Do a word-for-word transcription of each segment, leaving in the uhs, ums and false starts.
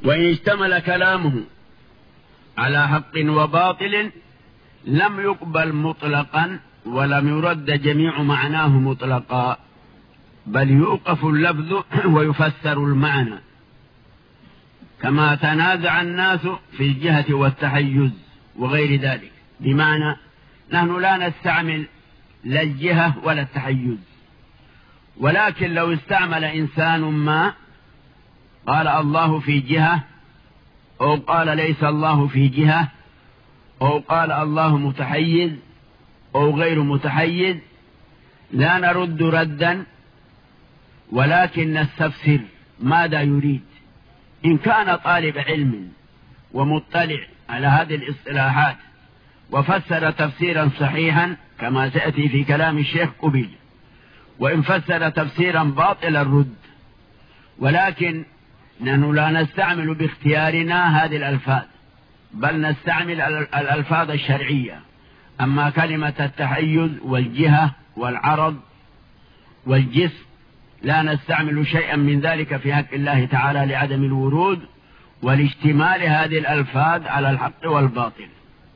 وإن اشتمل كلامه على حق وباطل لم يقبل مطلقا ولم يرد جميع معناه مطلقا، بل يوقف اللفظ ويفسر المعنى، كما تنازع الناس في الجهة والتحيز وغير ذلك. بمعنى نحن لا نستعمل لا الجهة ولا التحيز، ولكن لو استعمل إنسان ما قال الله في جهة، أو قال ليس الله في جهة، أو قال الله متحيز أو غير متحيز، لا نرد ردا، ولكن نستفسر ماذا يريد. إن كان طالب علم ومطلع على هذه الاصطلاحات وفسر تفسيرا صحيحا كما سيأتي في كلام الشيخ قبيل، وإن فسر تفسيرا باطلا رد. ولكن نحن لا نستعمل باختيارنا هذه الألفاظ، بل نستعمل الألفاظ الشرعية. أما كلمة التحيز والجهة والعرض والجسم لا نستعمل شيئا من ذلك في حق الله تعالى لعدم الورود والاشتمال هذه الألفاظ على الحق والباطل.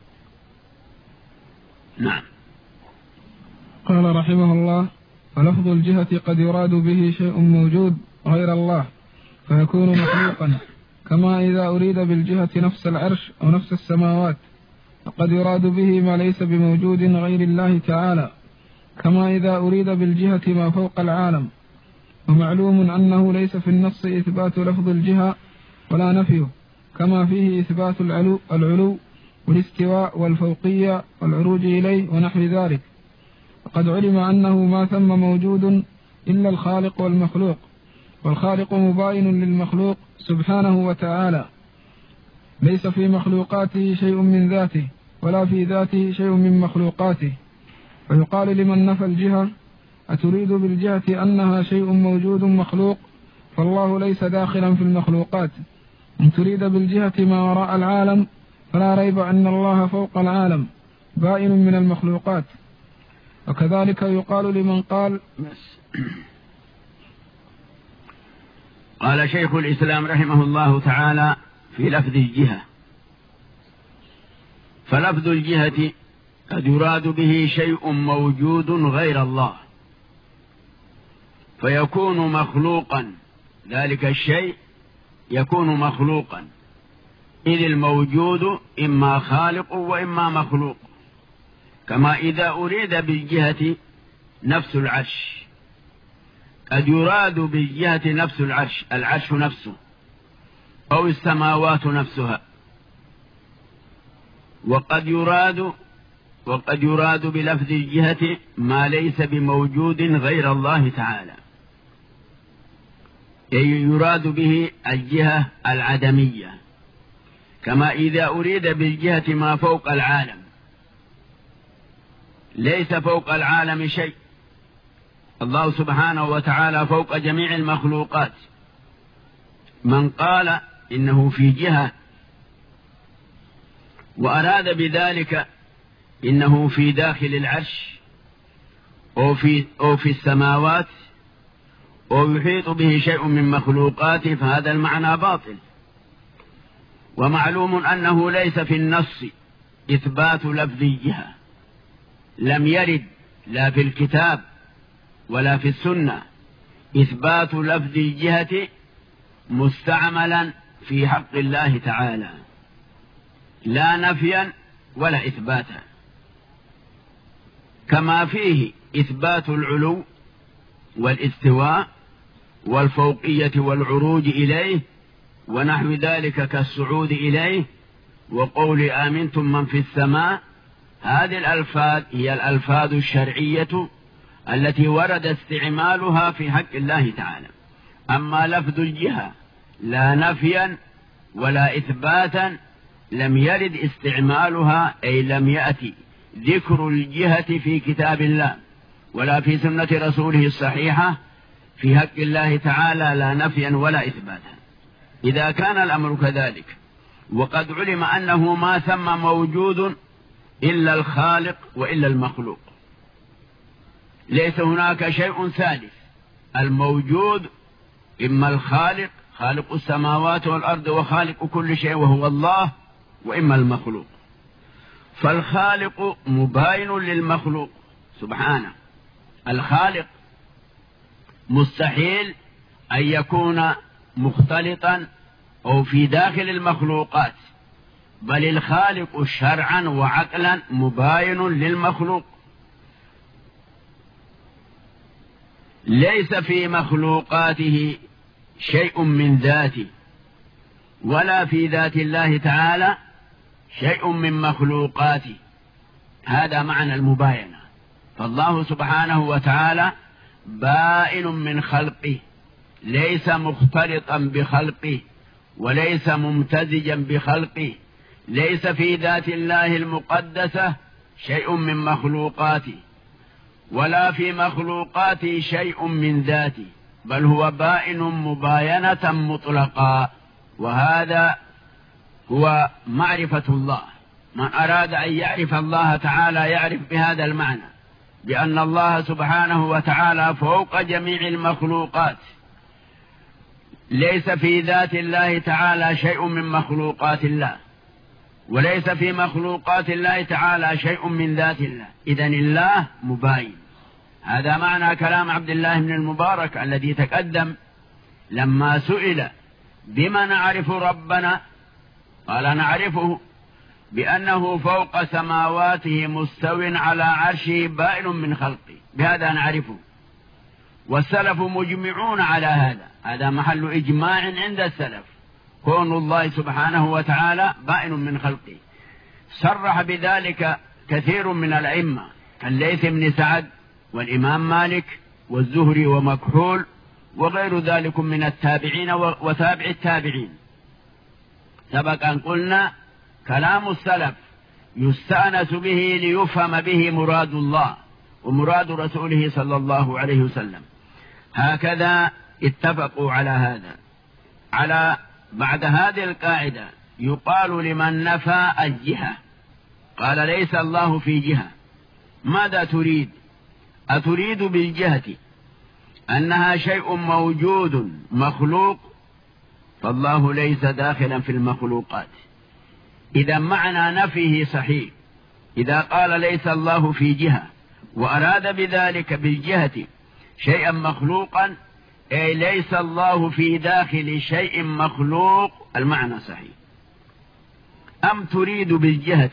نعم. قال رحمه الله: فلفظ الجهة قد يراد به شيء موجود غير الله فيكون مخلوقا، كما إذا أريد بالجهة نفس العرش أو نفس السماوات، وقد يراد به ما ليس بموجود غير الله تعالى، كما إذا أريد بالجهة ما فوق العالم. ومعلوم أنه ليس في النص إثبات لفظ الجهة ولا نفيه، كما فيه إثبات العلو, العلو والاستواء والفوقية والعروج إليه ونحو ذلك. وقد علم أنه ما ثم موجود إلا الخالق والمخلوق، والخالق مباين للمخلوق سبحانه وتعالى، ليس في مخلوقاته شيء من ذاته ولا في ذاته شيء من مخلوقاته. فيقال لمن نفى الجهة: أتريد بالجهة أنها شيء موجود مخلوق؟ فالله ليس داخلا في المخلوقات. إن تريد بالجهة ما وراء العالم فلا ريب أن الله فوق العالم بائن من المخلوقات. وكذلك يقال لمن قال قال شيخ الإسلام رحمه الله تعالى في لفظ الجهة: فلفظ الجهة قد يراد به شيء موجود غير الله فيكون مخلوقا، ذلك الشيء يكون مخلوقا، إذ الموجود إما خالق وإما مخلوق. كما إذا أريد بالجهة نفس العرش، قد يراد بالجهة نفس العرش، العرش نفسه، أو السماوات نفسها. وقد يراد وقد يراد بلفظ الجهة ما ليس بموجود غير الله تعالى، أي يراد به الجهة العدمية. كما إذا أريد بالجهة ما فوق العالم، ليس فوق العالم شيء، الله سبحانه وتعالى فوق جميع المخلوقات. من قال إنه في جهة وأراد بذلك إنه في داخل العرش أو في, أو في السماوات أو يحيط به شيء من مخلوقاته فهذا المعنى باطل. ومعلوم أنه ليس في النص إثبات لفظ الجهة، لم يرد لا في الكتاب ولا في السنة إثبات لفظ الجهة مستعملا في حق الله تعالى، لا نفيا ولا إثباتا. كما فيه إثبات العلو والاستواء والفوقية والعروج إليه ونحو ذلك كالصعود إليه وقول آمنتم من في السماء. هذه الألفاظ هي الألفاظ الشرعية التي ورد استعمالها في حق الله تعالى. أما لفظ الجهة لا نفيا ولا إثباتا لم يرد استعمالها، أي لم يأتي ذكر الجهة في كتاب الله ولا في سنة رسوله الصحيحة في حق الله تعالى، لا نفيا ولا إثباتا. إذا كان الأمر كذلك وقد علم أنه ما ثم موجود إلا الخالق وإلا المخلوق، ليس هناك شيء ثالث، الموجود إما الخالق خالق السماوات والأرض وخالق كل شيء وهو الله، وإما المخلوق. فالخالق مباين للمخلوق سبحانه. الخالق مستحيل أن يكون مختلطا أو في داخل المخلوقات، بل الخالق شرعا وعقلا مباين للمخلوق. ليس في مخلوقاته شيء من ذاته، ولا في ذات الله تعالى شيء من مخلوقاته. هذا معنى المباينة. فالله سبحانه وتعالى بائن من خلقه، ليس مختلطا بخلقه وليس ممتزجا بخلقه. ليس في ذات الله المقدسة شيء من مخلوقاته، ولا في مخلوقاته شيء من ذاته، بل هو بائن مباينة مطلقا. وهذا هو معرفة الله. من أراد أن يعرف الله تعالى يعرف بهذا المعنى، بأن الله سبحانه وتعالى فوق جميع المخلوقات. ليس في ذات الله تعالى شيء من مخلوقات الله، وليس في مخلوقات الله تعالى شيء من ذات الله. إذن الله مباين. هذا معنى كلام عبد الله بن المبارك الذي تقدم لما سئل بما نعرف ربنا، قال نعرفه بأنه فوق سماواته مستو على عرشه بائن من خلقه. بهذا نعرفه، والسلف مجمعون على هذا. هذا محل إجماع عند السلف، كون الله سبحانه وتعالى بائن من خلقه. صرح بذلك كثير من الأئمة كالليث بن سعد والإمام مالك والزهري ومكحول وغير ذلك من التابعين وتابع التابعين. سبق أن قلنا كلام السلف يستأنس به ليفهم به مراد الله ومراد رسوله صلى الله عليه وسلم. هكذا اتفقوا على هذا. على بعد هذه القاعدة يقال لمن نفى الجهة، قال ليس الله في جهة، ماذا تريد؟ أتريد بالجهة أنها شيء موجود مخلوق؟ فالله ليس داخلا في المخلوقات. إذا معنى نفيه صحيح. إذا قال ليس الله في جهة وأراد بذلك بالجهة شيئا مخلوقا، أي ليس الله في داخل شيء مخلوق، المعنى صحيح. أم تريد بالجهة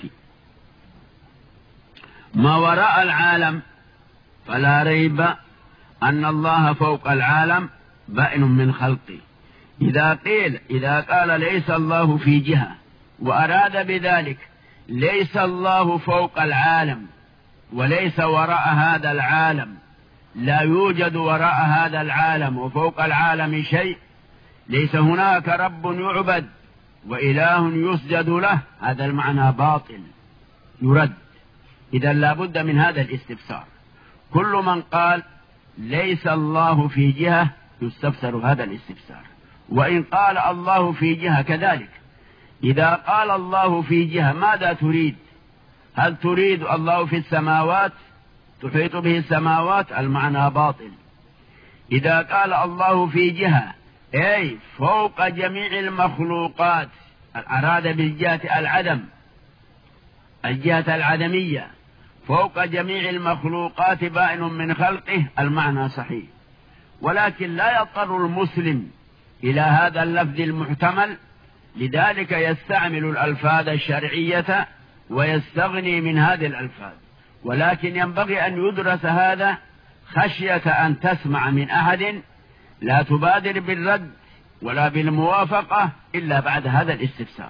ما وراء العالم؟ فلا ريب أن الله فوق العالم بائن من خلقه. إذا قيل إذا قال ليس الله في جهة وأراد بذلك ليس الله فوق العالم وليس وراء هذا العالم، لا يوجد وراء هذا العالم وفوق العالم شيء، ليس هناك رب يعبد وإله يسجد له، هذا المعنى باطل يرد. إذا لا بد من هذا الاستفسار. كل من قال ليس الله في جهة يستفسر هذا الاستفسار. وإن قال الله في جهة كذلك. إذا قال الله في جهة ماذا تريد؟ هل تريد الله في السماوات تحيط به السماوات؟ المعنى باطل. إذا قال الله في جهة أي فوق جميع المخلوقات، أراد بالجهة العدم، الجهة العدمية، فوق جميع المخلوقات بائن من خلقه، المعنى صحيح. ولكن لا يضطر المسلم إلى هذا اللفظ المحتمل، لذلك يستعمل الألفاظ الشرعية ويستغني من هذه الألفاظ. ولكن ينبغي أن يدرس هذا خشية أن تسمع من أحد لا تبادر بالرد ولا بالموافقة إلا بعد هذا الاستفسار.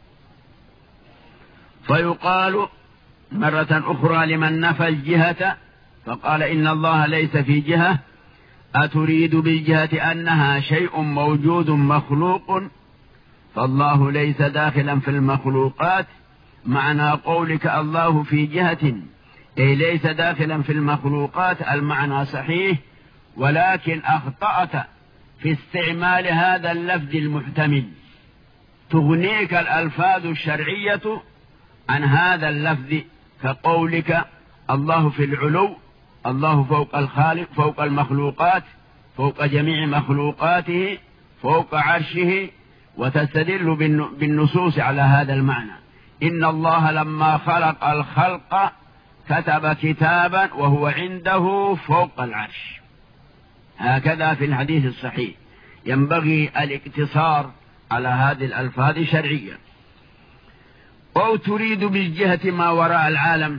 فيقال مرة أخرى لمن نفى الجهة فقال إن الله ليس في جهة: أتريد بالجهة أنها شيء موجود مخلوق؟ فالله ليس داخلا في المخلوقات. معنى قولك الله في جهة أي ليس داخلا في المخلوقات، المعنى صحيح، ولكن أخطأت في استعمال هذا اللفظ المحتمل. تغنيك الألفاظ الشرعية عن هذا اللفظ، كقولك الله في العلو، الله فوق الخالق، فوق المخلوقات، فوق جميع مخلوقاته، فوق عرشه، وتستدل بالنصوص على هذا المعنى. إن الله لما خلق الخلق كتب كتابا وهو عنده فوق العرش، هكذا في الحديث الصحيح. ينبغي الاقتصار على هذه الألفاظ الشرعية. أو تريد بالجهة ما وراء العالم،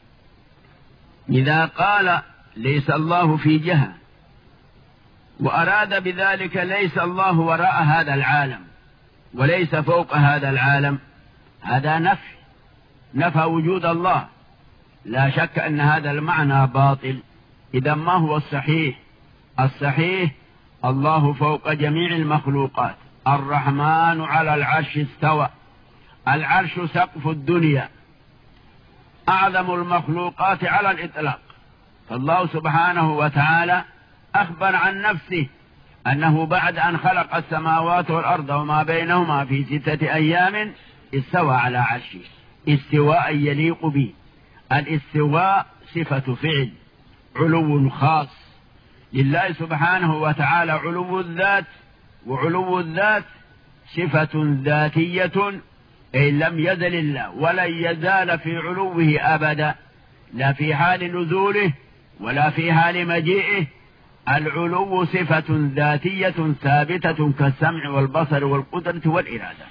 إذا قال ليس الله في جهة وأراد بذلك ليس الله وراء هذا العالم وليس فوق هذا العالم، هذا نفي، نفى وجود الله. لا شك أن هذا المعنى باطل. إذا ما هو الصحيح؟ الصحيح الله فوق جميع المخلوقات، الرحمن على العرش استوى، العرش سقف الدنيا، أعظم المخلوقات على الإطلاق. فالله سبحانه وتعالى أخبر عن نفسه أنه بعد أن خلق السماوات والأرض وما بينهما في ستة أيام استوى على عرشه استواء يليق به. الاستواء صفة فعل، علو خاص لله سبحانه وتعالى، علو الذات، وعلو الذات صفة ذاتية، أي لم يزل الله ولن يزال في علوه أبدا، لا في حال نزوله ولا في حال مجيئه. العلو صفة ذاتية ثابتة كالسمع والبصر والقدرة والإرادة.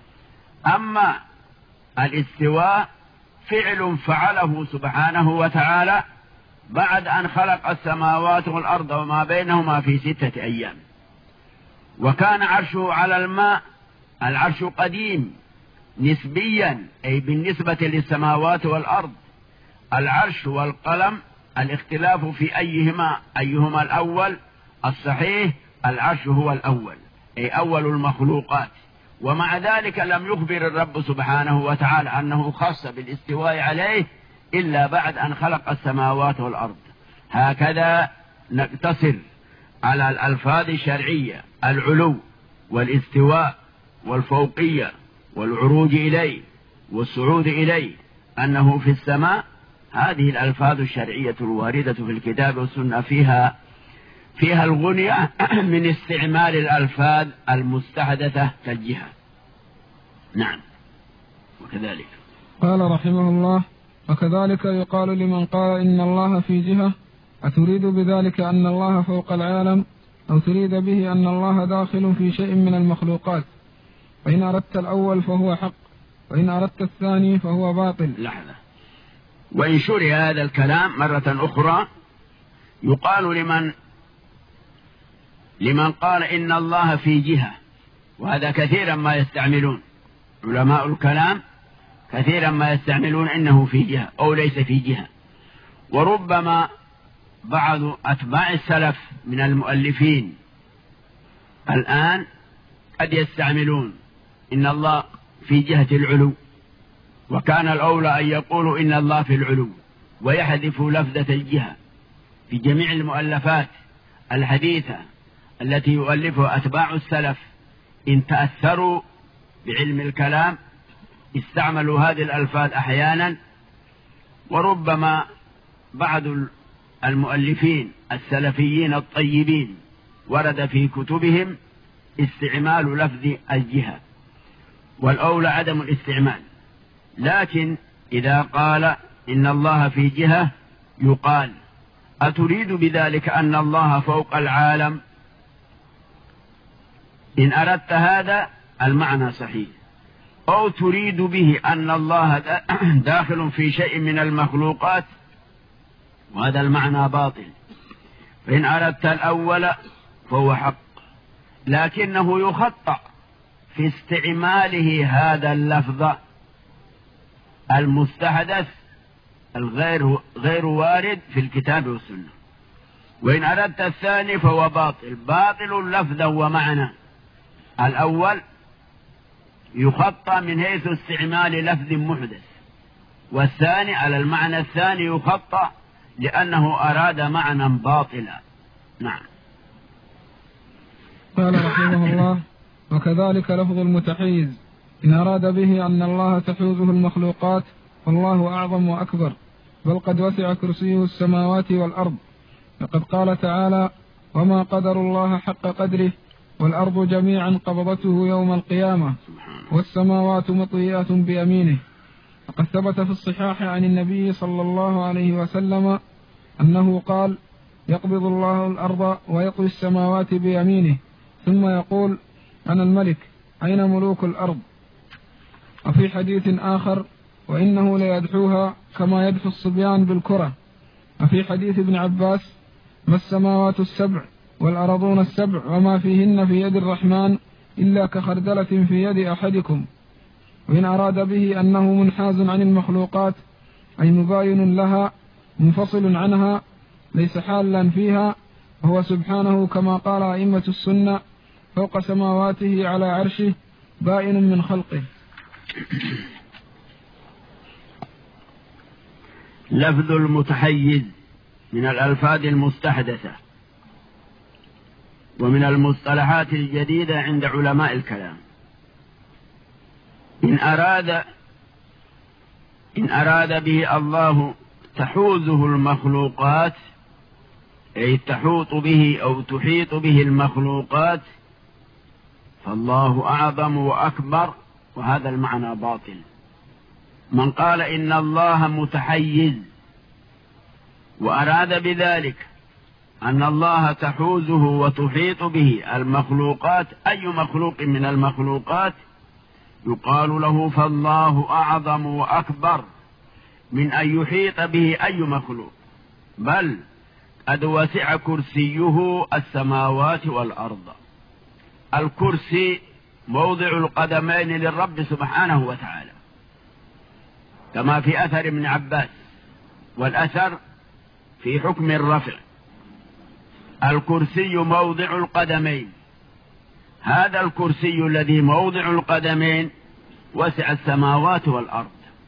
أما الاستواء فعل فعله سبحانه وتعالى بعد أن خلق السماوات والأرض وما بينهما في ستة أيام. وكان عرشه على الماء، العرش قديم نسبيا، أي بالنسبة للسماوات والأرض. العرش والقلم الاختلاف في أيهما أيهما الأول. الصحيح العرش هو الأول، أي أول المخلوقات، ومع ذلك لم يخبر الرب سبحانه وتعالى أنه خاص بالاستواء عليه إلا بعد أن خلق السماوات والأرض. هكذا نقتصر على الألفاظ الشرعية: العلو والاستواء والفوقية والعروج إليه والصعود إليه، أنه في السماء. هذه الألفاظ الشرعية الواردة في الكتاب والسنة فيها فيها الغنية من استعمال الألفاظ المستحدثة كالجهة. نعم. وكذلك قال رحمه الله: وكذلك يقال لمن قال إن الله في جهة: أتريد بذلك أن الله فوق العالم، أو تريد به أن الله داخل في شيء من المخلوقات؟ فإن أردت الأول فهو حق، وإن أردت الثاني فهو باطل. لحظة. وإن شرع هذا الكلام مرة أخرى، يقال لمن لمن قال إن الله في جهة، وهذا كثيرا ما يستعملون علماء الكلام، كثيرا ما يستعملون إنه في جهة أو ليس في جهة. وربما بعض أتباع السلف من المؤلفين الآن قد يستعملون إن الله في جهة العلو، وكان الأولى أن يقولوا إن الله في العلو، ويحذفوا لفظة الجهة في جميع المؤلفات الحديثة التي يؤلفها أتباع السلف. إن تأثروا بعلم الكلام استعملوا هذه الألفاظ أحيانا. وربما بعض المؤلفين السلفيين الطيبين ورد في كتبهم استعمال لفظ الجهة، والأولى عدم الاستعمال. لكن إذا قال إن الله في جهة يقال: أتريد بذلك أن الله فوق العالم؟ إن أردت هذا المعنى صحيح. أو تريد به أن الله داخل في شيء من المخلوقات، وهذا المعنى باطل. فإن أردت الأول فهو حق، لكنه يخطأ في استعماله هذا اللفظ المستحدث الغير غير وارد في الكتاب والسنة. وإن أردت الثاني فهو باطل، باطل لفظا ومعنى. الأول يخطأ من حيث استعمال لفظ محدث، والثاني على المعنى الثاني يخطأ لأنه أراد معنى باطلا. نعم. قال رحمه الله: وكذلك لفظ المتحيز إن أراد به أن الله تحوزه المخلوقات والله أعظم وأكبر، بل قد وسع كرسيه السماوات والأرض. فقد قال تعالى: وما قدر الله حق قدره والأرض جميعا قبضته يوم القيامة والسماوات مطويات بيمينه. وقد ثبت في الصحاح عن النبي صلى الله عليه وسلم أنه قال: يقبض الله الأرض ويطوي السماوات بيمينه ثم يقول: أنا الملك، أين ملوك الأرض؟ وفي حديث آخر: وإنه ليدحوها كما يدحو الصبيان بالكرة. وفي حديث ابن عباس: ما السماوات السبع والأرضون السبع وما فيهن في يد الرحمن إلا كخردلة في يد أحدكم. وإن أراد به أنه منحاز عن المخلوقات أي مباين لها منفصل عنها ليس حالا فيها، وهو سبحانه كما قال أئمة السنة فوق سماواته على عرشه بائن من خلقه. لفظ المتحيز من الألفاظ المستحدثة ومن المصطلحات الجديدة عند علماء الكلام. إن أراد إن أراد به الله تحوزه المخلوقات أي تحوط به أو تحيط به المخلوقات فالله أعظم وأكبر، وهذا المعنى باطل. من قال إن الله متحيز وأراد بذلك أن الله تحوزه وتحيط به المخلوقات أي مخلوق من المخلوقات يقال له فالله أعظم وأكبر من أن يحيط به أي مخلوق، بل قد وسع كرسيه السماوات والأرض. الكرسي موضع القدمين للرب سبحانه وتعالى كما في أثر ابن عباس، والأثر في حكم الرفع. الكرسي موضع القدمين، هذا الكرسي الذي موضع القدمين وسع السماوات والأرض.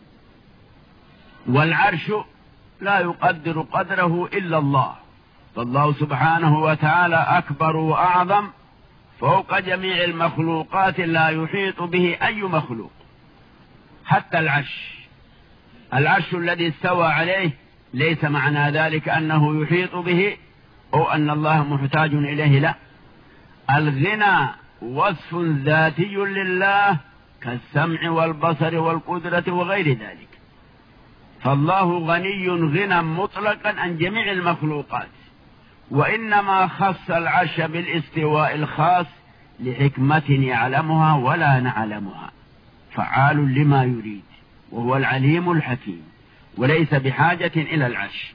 والعرش لا يقدر قدره إلا الله، فالله سبحانه وتعالى أكبر وأعظم فوق جميع المخلوقات لا يحيط به أي مخلوق. حتى العرش العرش الذي استوى عليه ليس معنى ذلك أنه يحيط به أو أن الله محتاج إليه، لا. الغنى وصف ذاتي لله كالسمع والبصر والقدرة وغير ذلك، فالله غني غنى مطلقا عن جميع المخلوقات، وإنما خص العرش بالاستواء الخاص لحكمة يعلمها ولا نعلمها، فعال لما يريد، وهو العليم الحكيم، وليس بحاجة إلى العرش.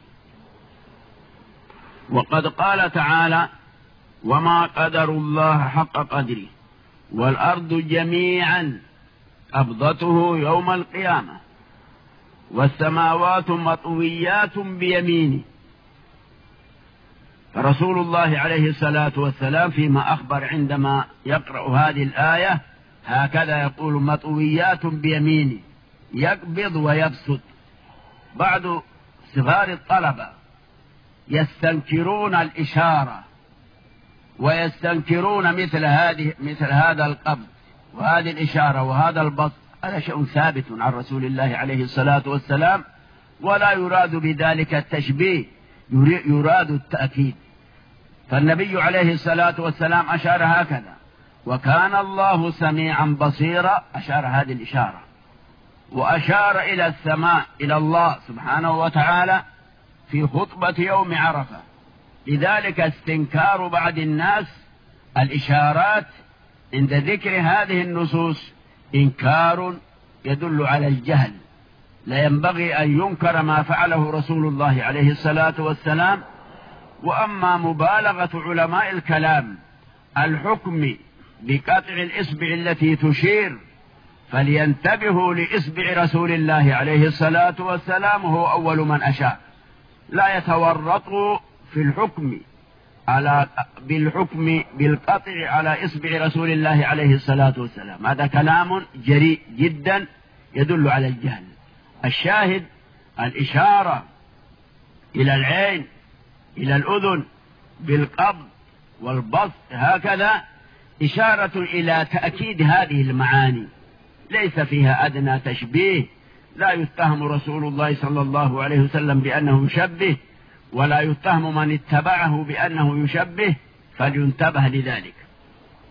وقد قال تعالى: وما قدر الله حق قدره والأرض جميعا قبضته يوم القيامة والسماوات مطويات بيمينه. فرسول الله عليه الصلاة والسلام فيما أخبر عندما يقرأ هذه الآية هكذا يقول: مطويات بيمينه، يقبض ويبسط. بعض صغار الطلبة يستنكرون الإشارة ويستنكرون مثل هذه مثل هذا القبض وهذه الإشارة وهذا البسط. هذا شيء ثابت عن رسول الله عليه الصلاة والسلام، ولا يراد بذلك التشبيه، يراد التأكيد. فالنبي عليه الصلاة والسلام أشار هكذا: وكان الله سميعا بصيرا، أشار هذه الإشارة، وأشار إلى السماء إلى الله سبحانه وتعالى في خطبة يوم عرفة. لذلك استنكار بعض الناس الإشارات عند ذكر هذه النصوص إنكار يدل على الجهل. لا ينبغي أن ينكر ما فعله رسول الله عليه الصلاة والسلام. وأما مبالغة علماء الكلام الحكم بقطع الإصبع التي تشير فلينتبهوا لإصبع رسول الله عليه الصلاة والسلام، هو أول من أشار. لا يتورطوا في الحكم على بالحكم بالقطع على إصبع رسول الله عليه الصلاة والسلام، هذا كلام جريء جدا يدل على الجهل. الشاهد الإشارة إلى العين إلى الأذن بالقبض والبسط هكذا إشارة إلى تأكيد هذه المعاني، ليس فيها أدنى تشبيه. لا يتهم رسول الله صلى الله عليه وسلم بأنه يشبه، ولا يتهم من اتبعه بأنه يشبه، فلينتبه لذلك.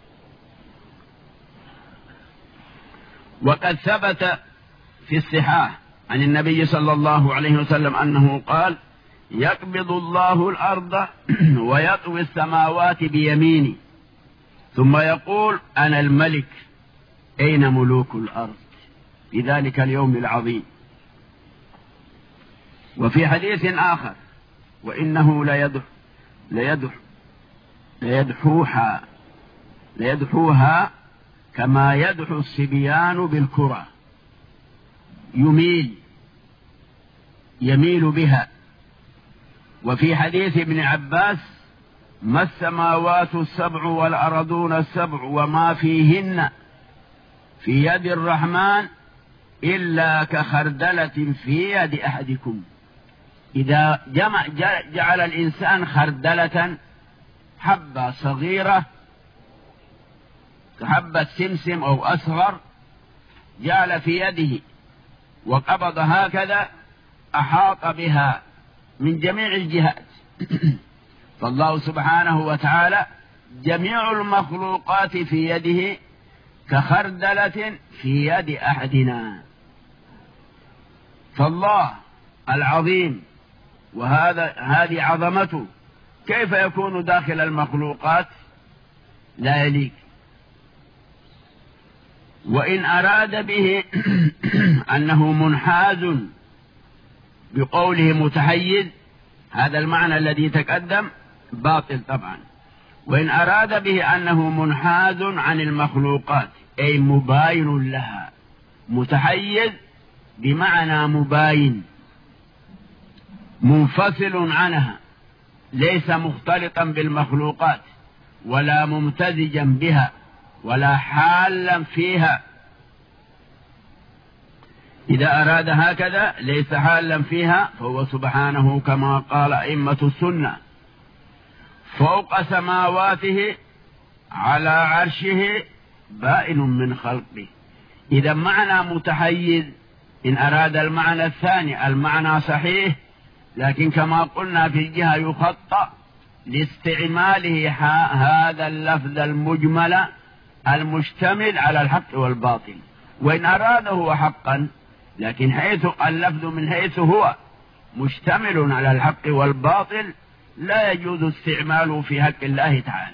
وقد ثبت في الصحاح عن النبي صلى الله عليه وسلم أنه قال: يقبض الله الأرض ويطوي السماوات بيميني ثم يقول: أنا الملك، أين ملوك الأرض في ذلك اليوم العظيم. وفي حديث آخر: وإنه ليدح ليدح ليدحوها ليدحوها كما يدحو الصبيان بالكرة، يميل يميل بها. وفي حديث ابن عباس: ما السماوات السبع والأرضون السبع وما فيهن في يد الرحمن إلا كخردلة في يد أحدكم. إذا جمع جعل الإنسان خردلة، حبة صغيرة كحبة سمسم أو أصغر، جعل في يده وقبض هكذا، أحاط بها من جميع الجهات. فالله سبحانه وتعالى جميع المخلوقات في يده كخردلة في يد أحدنا. فالله العظيم وهذا هذه عظمته كيف يكون داخل المخلوقات؟ لا يليق. وإن أراد به أنه منحاز بقوله متحيز، هذا المعنى الذي تقدم باطل طبعا. وإن أراد به أنه منحاز عن المخلوقات أي مباين لها، متحيز بمعنى مباين، منفصل عنها، ليس مختلطا بالمخلوقات ولا ممتزجا بها ولا حالا فيها. إذا أراد هكذا ليس حالا فيها، فهو سبحانه كما قال أئمة السنة: فوق سماواته على عرشه بائن من خلقه. إذا معنى متحيز، إن أراد المعنى الثاني المعنى صحيح، لكن كما قلنا في الجهة يخطأ لاستعماله هذا اللفظ المجمل المشتمل على الحق والباطل. وإن أراده حقا، لكن حيث اللفظ من حيث هو مشتمل على الحق والباطل لا يجوز استعماله في حق الله تعالى.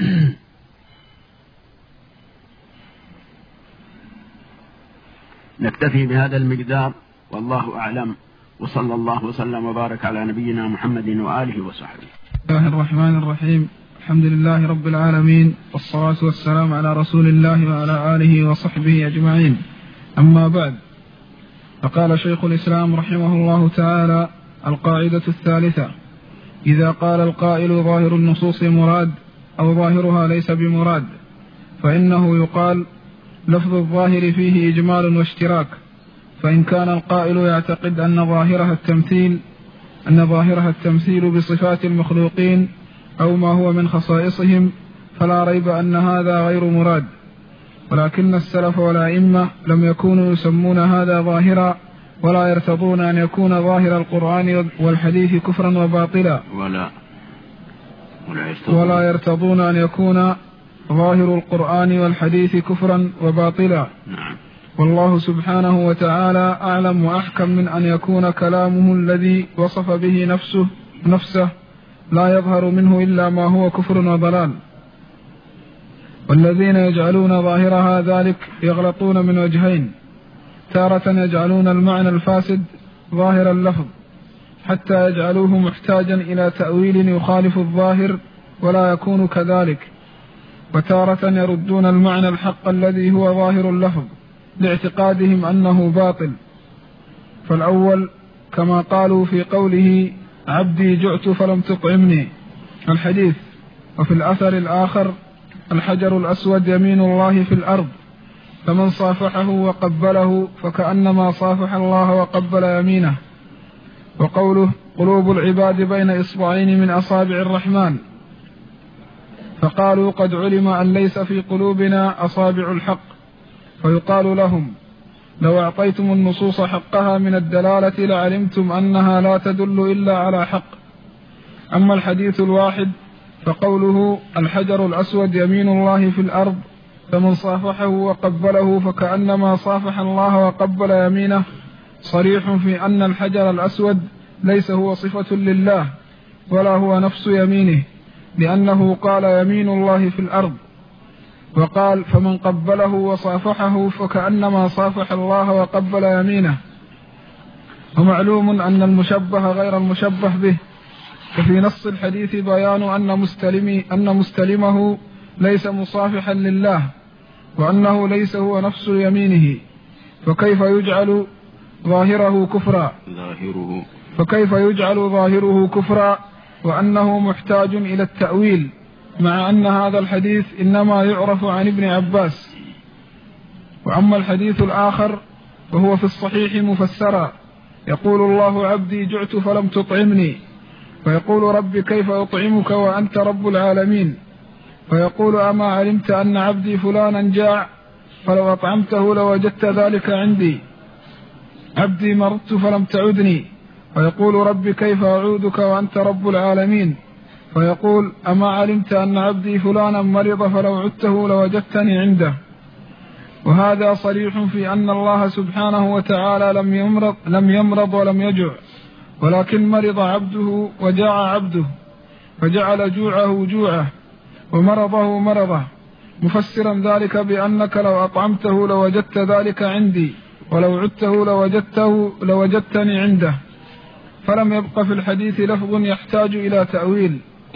نكتفي بهذا المقدار، والله أعلم، وصلى الله وسلم وبارك على نبينا محمد وآله وصحبه. بسم الله الرحمن الرحيم. الحمد لله رب العالمين، والصلاة والسلام على رسول الله وعلى آله وصحبه أجمعين. أما بعد، فقال شيخ الإسلام رحمه الله تعالى: القاعدة الثالثة: إذا قال القائل ظاهر النصوص مراد أو ظاهرها ليس بمراد، فإنه يقال: لفظ الظاهر فيه إجمال واشتراك. فإن كان القائل يعتقد أن ظاهرها التمثيل أن ظاهرها التمثيل بصفات المخلوقين أو ما هو من خصائصهم، فلا ريب أن هذا غير مراد. ولكن السلف والأئمة لم يكونوا يسمون هذا ظاهرا، ولا يرتضون أن يكون ظاهر القرآن والحديث كفرا وباطلا، ولا ولا يرتضون, ولا يرتضون أن يكون ظاهر القرآن والحديث كفرا وباطلا. نعم. والله سبحانه وتعالى أعلم وأحكم من أن يكون كلامه الذي وصف به نفسه نفسه لا يظهر منه إلا ما هو كفر وضلال. والذين يجعلون ظاهرها ذلك يغلطون من وجهين: تارة يجعلون المعنى الفاسد ظاهر اللفظ حتى يجعلوه محتاجا إلى تأويل يخالف الظاهر ولا يكون كذلك، وتارة يردون المعنى الحق الذي هو ظاهر اللفظ لاعتقادهم أنه باطل. فالأول كما قالوا في قوله: عبدي جعت فلم تطعمني، الحديث. وفي الأثر الآخر: الحجر الأسود يمين الله في الأرض، فمن صافحه وقبله فكأنما صافح الله وقبل يمينه. وقوله: قلوب العباد بين إصبعين من أصابع الرحمن، فقالوا: قد علم أن ليس في قلوبنا أصابع الحق، فيقال لهم: لو أعطيتم النصوص حقها من الدلالة لعلمتم أنها لا تدل إلا على حق. أما الحديث الواحد فقوله: الحجر الأسود يمين الله في الأرض، فمن صافحه وقبله فكأنما صافح الله وقبل يمينه، صريح في أن الحجر الأسود ليس هو صفة لله ولا هو نفس يمينه، لأنه قال يمين الله في الأرض، وقال فمن قبله وصافحه فكأنما صافح الله وقبل يمينه. ومعلوم أن المشبه غير المشبه به، وفي نص الحديث بيان أن مستلمي أن مستلمه ليس مصافحا لله، وأنه ليس هو نفس يمينه، فكيف يجعل ظاهره كفرا ظاهره فكيف يجعل ظاهره كفرا وأنه محتاج إلى التأويل، مع أن هذا الحديث إنما يعرف عن ابن عباس. وأما الحديث الآخر وهو في الصحيح مفسرا، يقول الله عبدي جعت فلم تطعمني، فيقول رب كيف أطعمك وأنت رب العالمين، فيقول أما علمت أن عبدي فلانا جاع فلو أطعمته لوجدت ذلك عندي، عبدي مرضت فلم تعدني، فيقول رب كيف أعودك وأنت رب العالمين، فيقول أما علمت أن عبدي فلانا مرض فلو عدته لوجدتني عنده. وهذا صريح في أن الله سبحانه وتعالى لم يمرض, لم يمرض ولم يجع، ولكن مرض عبده وجاع عبده، فجعل جوعه جوعه ومرضه مرضه، مفسرا ذلك بأنك لو أطعمته لوجدت ذلك عندي، ولو عدته لوجدته لوجدتني عنده. فلم يبق في الحديث لفظ يحتاج إلى تأويل.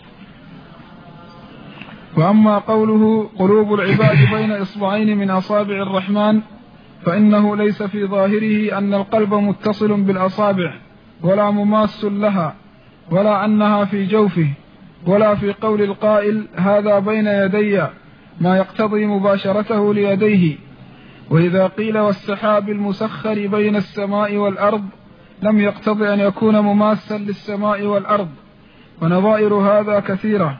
وأما قوله قلوب العباد بين إصبعين من أصابع الرحمن، فإنه ليس في ظاهره أن القلب متصل بالأصابع ولا مماس لها، ولا أنها في جوفه، ولا في قول القائل هذا بين يدي ما يقتضي مباشرته ليديه. وإذا قيل والسحاب المسخر بين السماء والأرض لم يقتضي أن يكون مماسا للسماء والأرض، ونظائر هذا كثيرة.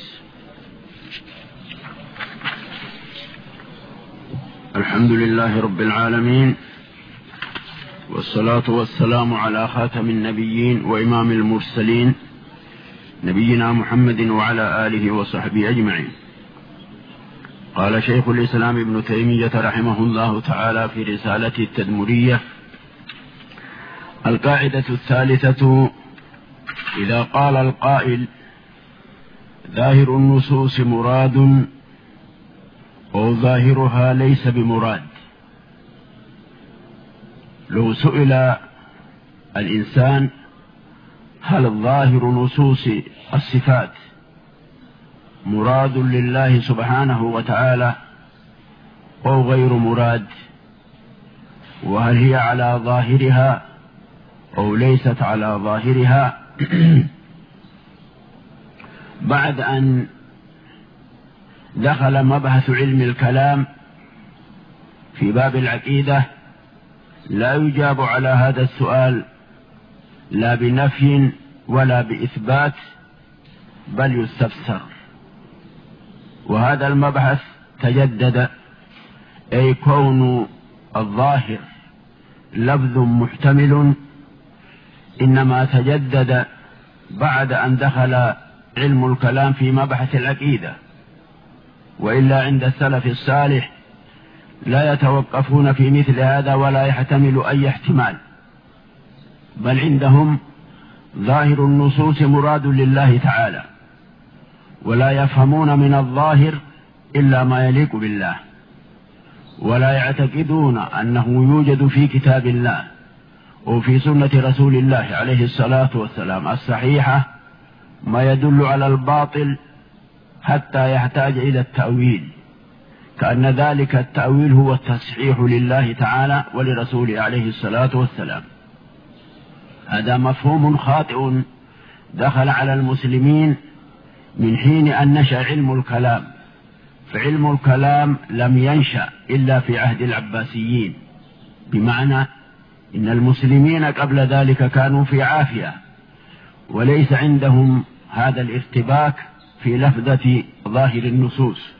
الحمد لله رب العالمين، والصلاة والسلام على خاتم النبيين وإمام المرسلين نبينا محمد وعلى آله وصحبه أجمعين. قال شيخ الإسلام ابن تيمية رحمه الله تعالى في رسالته التدمرية: القاعدة الثالثة: إذا قال القائل ظاهر النصوص مراد أو ظاهرها ليس بمراد، لو سئل الإنسان هل ظاهر نصوص الصفات مراد لله سبحانه وتعالى أو غير مراد، وهل هي على ظاهرها أو ليست على ظاهرها، بعد أن دخل مبحث علم الكلام في باب العقيدة لا يجاب على هذا السؤال لا بنفي ولا بإثبات، بل يستفسر. وهذا المبحث تجدد، أي كون الظاهر لفظ محتمل، إنما تجدد بعد أن دخل علم الكلام في مبحث العقيدة، وإلا عند السلف الصالح لا يتوقفون في مثل هذا ولا يحتمل أي احتمال، بل عندهم ظاهر النصوص مراد لله تعالى، ولا يفهمون من الظاهر إلا ما يليق بالله، ولا يعتقدون أنه يوجد في كتاب الله وفي سنة رسول الله عليه الصلاة والسلام الصحيحة ما يدل على الباطل حتى يحتاج إلى التأويل، كأن ذلك التأويل هو التصحيح لله تعالى ولرسوله عليه الصلاة والسلام. هذا مفهوم خاطئ دخل على المسلمين من حين أن نشأ علم الكلام، فعلم الكلام لم ينشأ إلا في عهد العباسيين، بمعنى إن المسلمين قبل ذلك كانوا في عافية وليس عندهم هذا الارتباك في لفظة ظاهر النصوص.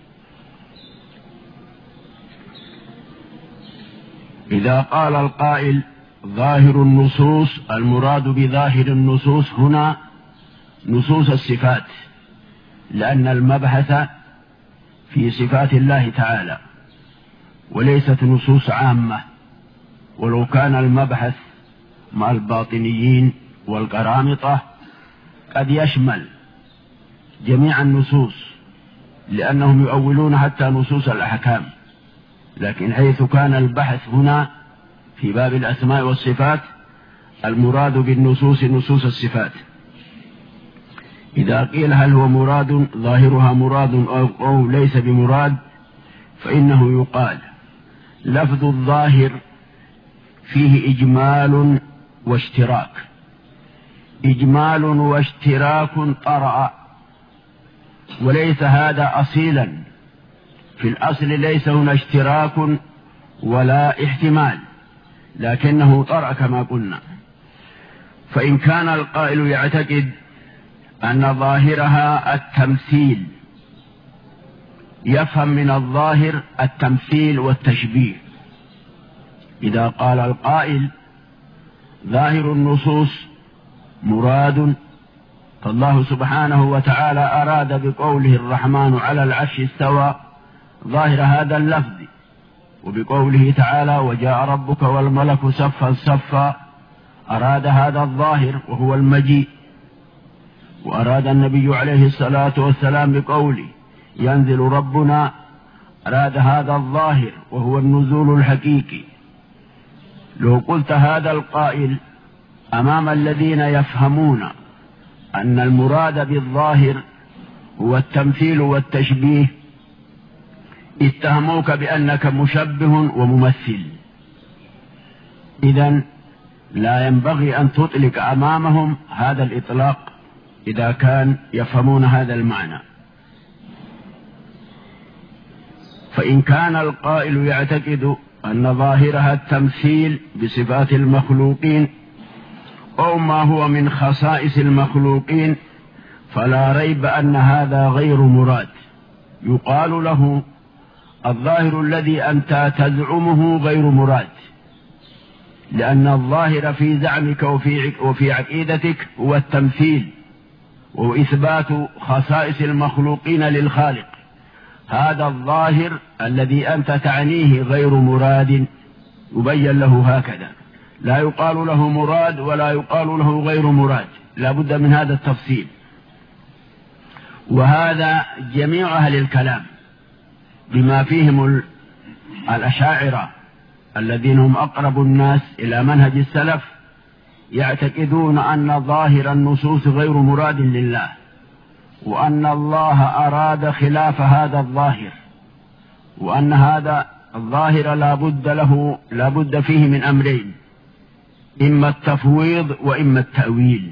إذا قال القائل ظاهر النصوص، المراد بظاهر النصوص هنا نصوص الصفات، لأن المبحث في صفات الله تعالى، وليست نصوص عامة. ولو كان المبحث مع الباطنيين والقرامطة قد يشمل جميع النصوص، لأنهم يؤولون حتى نصوص الأحكام، لكن حيث كان البحث هنا في باب الأسماء والصفات المراد بالنصوص نصوص الصفات. إذا قيل هل هو مراد ظاهرها مراد أو ليس بمراد، فإنه يقال لفظ الظاهر فيه إجمال واشتراك، إجمال واشتراك طرأ، وليس هذا أصيلا. في الأصل ليس هنا اشتراك ولا احتمال، لكنه طرأ كما قلنا. فإن كان القائل يعتقد أن ظاهرها التمثيل، يفهم من الظاهر التمثيل والتشبيه. إذا قال القائل ظاهر النصوص مراد، فالله سبحانه وتعالى أراد بقوله الرحمن على العرش استوى ظاهر هذا اللفظ، وبقوله تعالى وجاء ربك والملك صفا صفا أراد هذا الظاهر وهو المجيء. وأراد النبي عليه الصلاة والسلام بقوله ينزل ربنا، أراد هذا الظاهر وهو النزول الحقيقي. لو قلت هذا القائل أمام الذين يفهمون أن المراد بالظاهر هو التمثيل والتشبيه، اتهموك بأنك مشبه وممثل. إذن لا ينبغي أن تطلق أمامهم هذا الإطلاق إذا كان يفهمون هذا المعنى. فإن كان القائل يعتقد أن ظاهرها التمثيل بصفات المخلوقين أو ما هو من خصائص المخلوقين، فلا ريب أن هذا غير مراد. يقال له الظاهر الذي أنت تزعمه غير مراد، لأن الظاهر في زعمك وفي وفي عقيدتك هو التمثيل وإثبات خصائص المخلوقين للخالق. هذا الظاهر الذي أنت تعنيه غير مراد، يبين له هكذا، لا يقال له مراد ولا يقال له غير مراد، لا بد من هذا التفصيل. وهذا جميع أهل الكلام بما فيهم الأشاعرة الذين هم أقرب الناس إلى منهج السلف يعتقدون أن ظاهر النصوص غير مراد لله، وأن الله أراد خلاف هذا الظاهر، وأن هذا الظاهر لا بد له لا بد فيه من أمرين، إما التفويض وإما التأويل.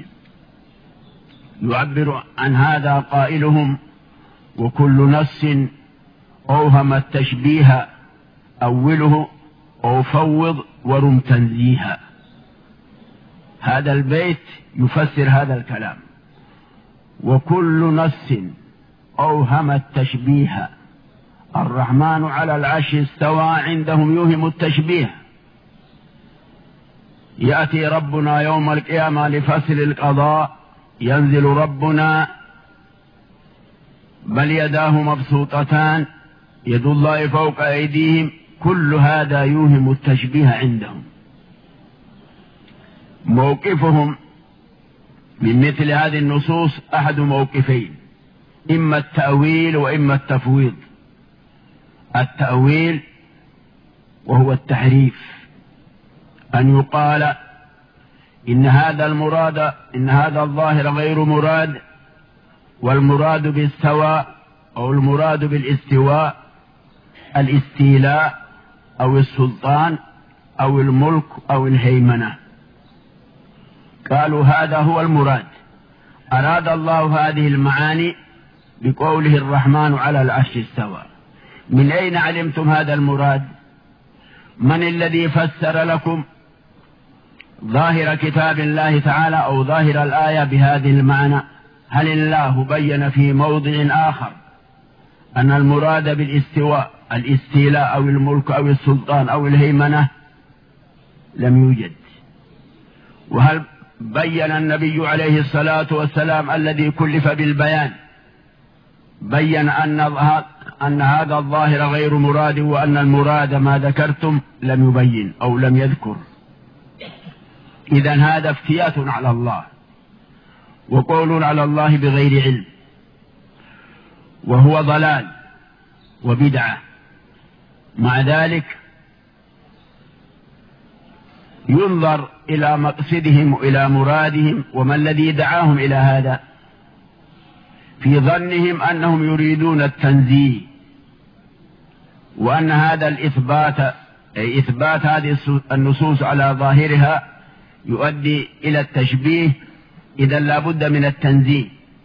يعبر عن هذا قائلهم وكل نص أوهم التشبيه أوله أو فوض ورم تنزيها. هذا البيت يفسر هذا الكلام. وكل نص أوهم التشبيه، الرحمن على العرش استوى عندهم يوهم التشبيه. يأتي ربنا يوم القيامة لفصل القضاء، ينزل ربنا بل يداه مبسوطتان يد الله فوق أيديهم، كل هذا يوهم التشبيه عندهم. موقفهم من مثل هذه النصوص أحد موقفين، إما التأويل وإما التفويض. التأويل وهو التحريف، أن يقال إن هذا المراد إن هذا الظاهر غير مراد، والمراد بالاستواء أو المراد بالاستواء الاستيلاء أو السلطان أو الملك أو الهيمنة. قالوا هذا هو المراد. أراد الله هذه المعاني بقوله الرحمن على العرش استوى. من أين علمتم هذا المراد؟ من الذي فسر لكم ظاهر كتاب الله تعالى أو ظاهر الآية بهذه المعنى؟ هل الله بين في موضع آخر أن المراد بالاستواء الاستيلاء أو الملك أو السلطان أو الهيمنة؟ لم يوجد. وهل بين النبي عليه الصلاة والسلام الذي كلف بالبيان بين أن أن هذا الظاهر غير مراد وأن المراد ما ذكرتم لم يبين أو لم يذكر، إذن هذا افتيات على الله وقول على الله بغير علم، وهو ضلال وبدعة. مع ذلك ينظر إلى مقصدهم وإلى مرادهم وما الذي دعاهم إلى هذا. في ظنهم أنهم يريدون التنزيه، وأن هذا الإثبات أي إثبات هذه النصوص على ظاهرها يؤدي إلى التشبيه، إذا لا بد من التنزيه.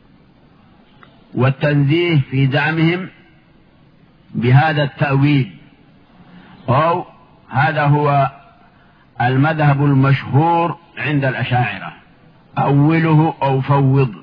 والتنزيه في زعمهم بهذا التأويل، أو هذا هو المذهب المشهور عند الأشاعرة، أوله أو فوض.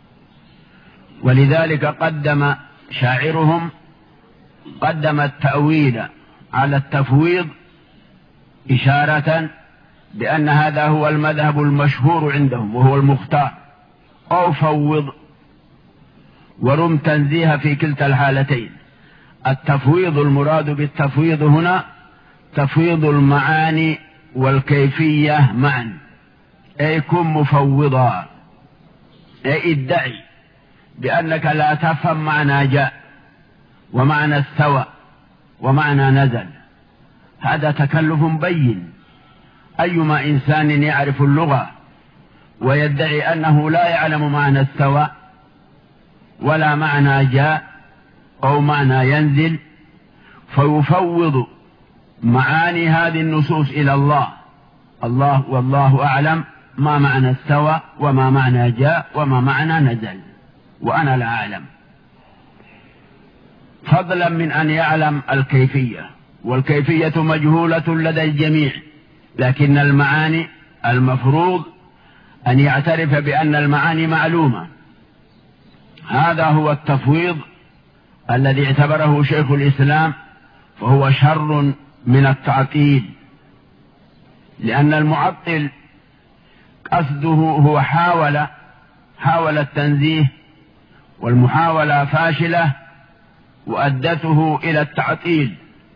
ولذلك قدم شاعرهم قدم التأويل على التفويض إشارة بأن هذا هو المذهب المشهور عندهم وهو المختار، أو فوض ورم تنزيه في كلتا الحالتين. التفويض المراد بالتفويض هنا تفويض المعاني والكيفية معا، أي كن مفوضا، أي ادعي بأنك لا تفهم معنى جاء ومعنى استوى ومعنى نزل. هذا تكلف بين. أيما إنسان يعرف اللغة ويدعي أنه لا يعلم معنى استوى ولا معنى جاء أو معنى ينزل، فيفوض معاني هذه النصوص إلى الله، الله والله أعلم ما معنى استوى وما معنى جاء وما معنى نزل، وأنا لا أعلم، فضلا من أن يعلم الكيفية، والكيفية مجهولة لدى الجميع، لكن المعاني المفروض أن يعترف بأن المعاني معلومة. هذا هو التفويض الذي اعتبره شيخ الإسلام، فهو شر من التعطيل، لأن المعطل قصده هو حاول حاول التنزيه، والمحاولة فاشلة وأدته إلى التعطيل.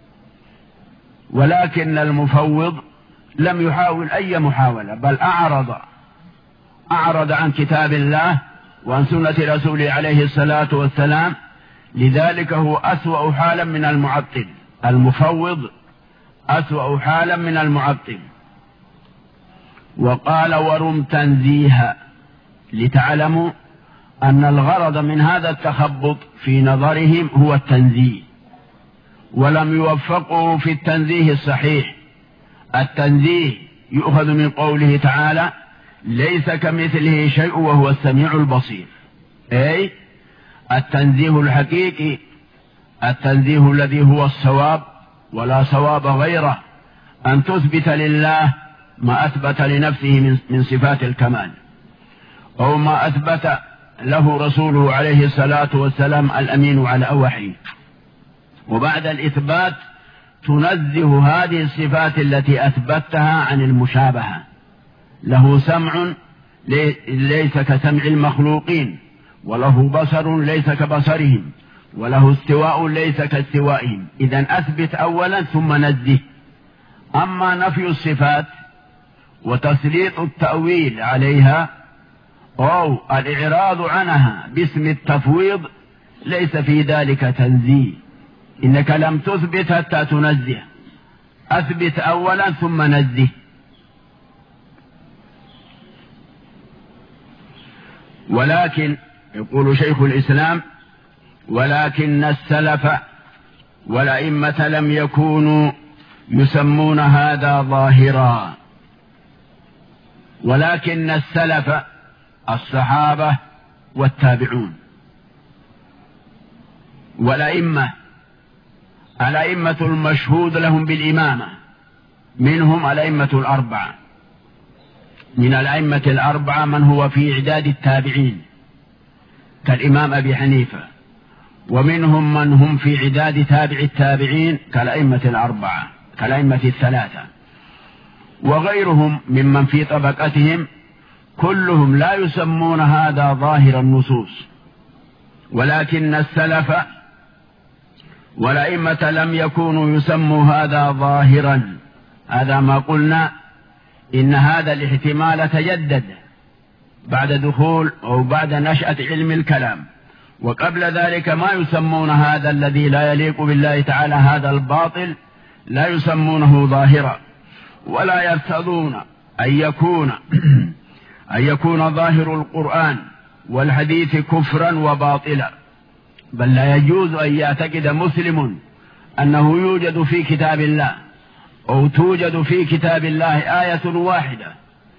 ولكن المفوض لم يحاول أي محاولة، بل أعرض أعرض عن كتاب الله وعن سنة رسوله عليه الصلاة والسلام. لذلك هو أسوأ حالا من المعطل، المفوض أسوأ حالا من المعطل. وقال ورم تنزيها، لتعلموا أن الغرض من هذا التخبط في نظرهم هو التنزيه، ولم يوفقوا في التنزيه الصحيح. التنزيه يؤخذ من قوله تعالى ليس كمثله شيء وهو السميع البصير، أي التنزيه الحقيقي، التنزيه الذي هو الصواب ولا صواب غيره، أن تثبت لله ما أثبت لنفسه من صفات الكمال، أو ما أثبت له رسوله عليه الصلاة والسلام الأمين على وحيه. وبعد الإثبات تنزه هذه الصفات التي أثبتها عن المشابهة. له سمع ليس كسمع المخلوقين، وله بصر ليس كبصرهم، وله استواء ليس كاستوائهم. إذن أثبت أولا ثم نزه. أما نفي الصفات وتسليط التأويل عليها أو الإعراض عنها باسم التفويض ليس في ذلك تنزيه، إنك لم تثبت حتى تنزه، أثبت أولا ثم نزه. ولكن يقول شيخ الإسلام ولكن السلف والأئمة لم يكونوا يسمون هذا ظاهرا، ولكن السلف الصحابة والتابعون والأئمة، الأئمة المشهود لهم بالإمامة، منهم الأئمة الأربعة. من الأئمة الأربعة من هو في إعداد التابعين كالإمام أبي حنيفة، ومنهم من هم في عداد تابع التابعين كالأئمة الأربعة كالأئمة الثلاثة، وغيرهم ممن في طبقتهم كلهم لا يسمون هذا ظاهر النصوص. ولكن السلف والأئمة لم يكونوا يسموا هذا ظاهرا. هذا ما قلنا إن هذا الاحتمال تجدد بعد دخول أو بعد نشأة علم الكلام، وقبل ذلك ما يسمون هذا الذي لا يليق بالله تعالى، هذا الباطل، لا يسمونه ظاهرا، ولا يرتضون أن يكون أن يكون ظاهر القرآن والحديث كفرا وباطلا، بل لا يجوز أن يعتقد مسلم أنه يوجد في كتاب الله أو توجد في كتاب الله آية واحدة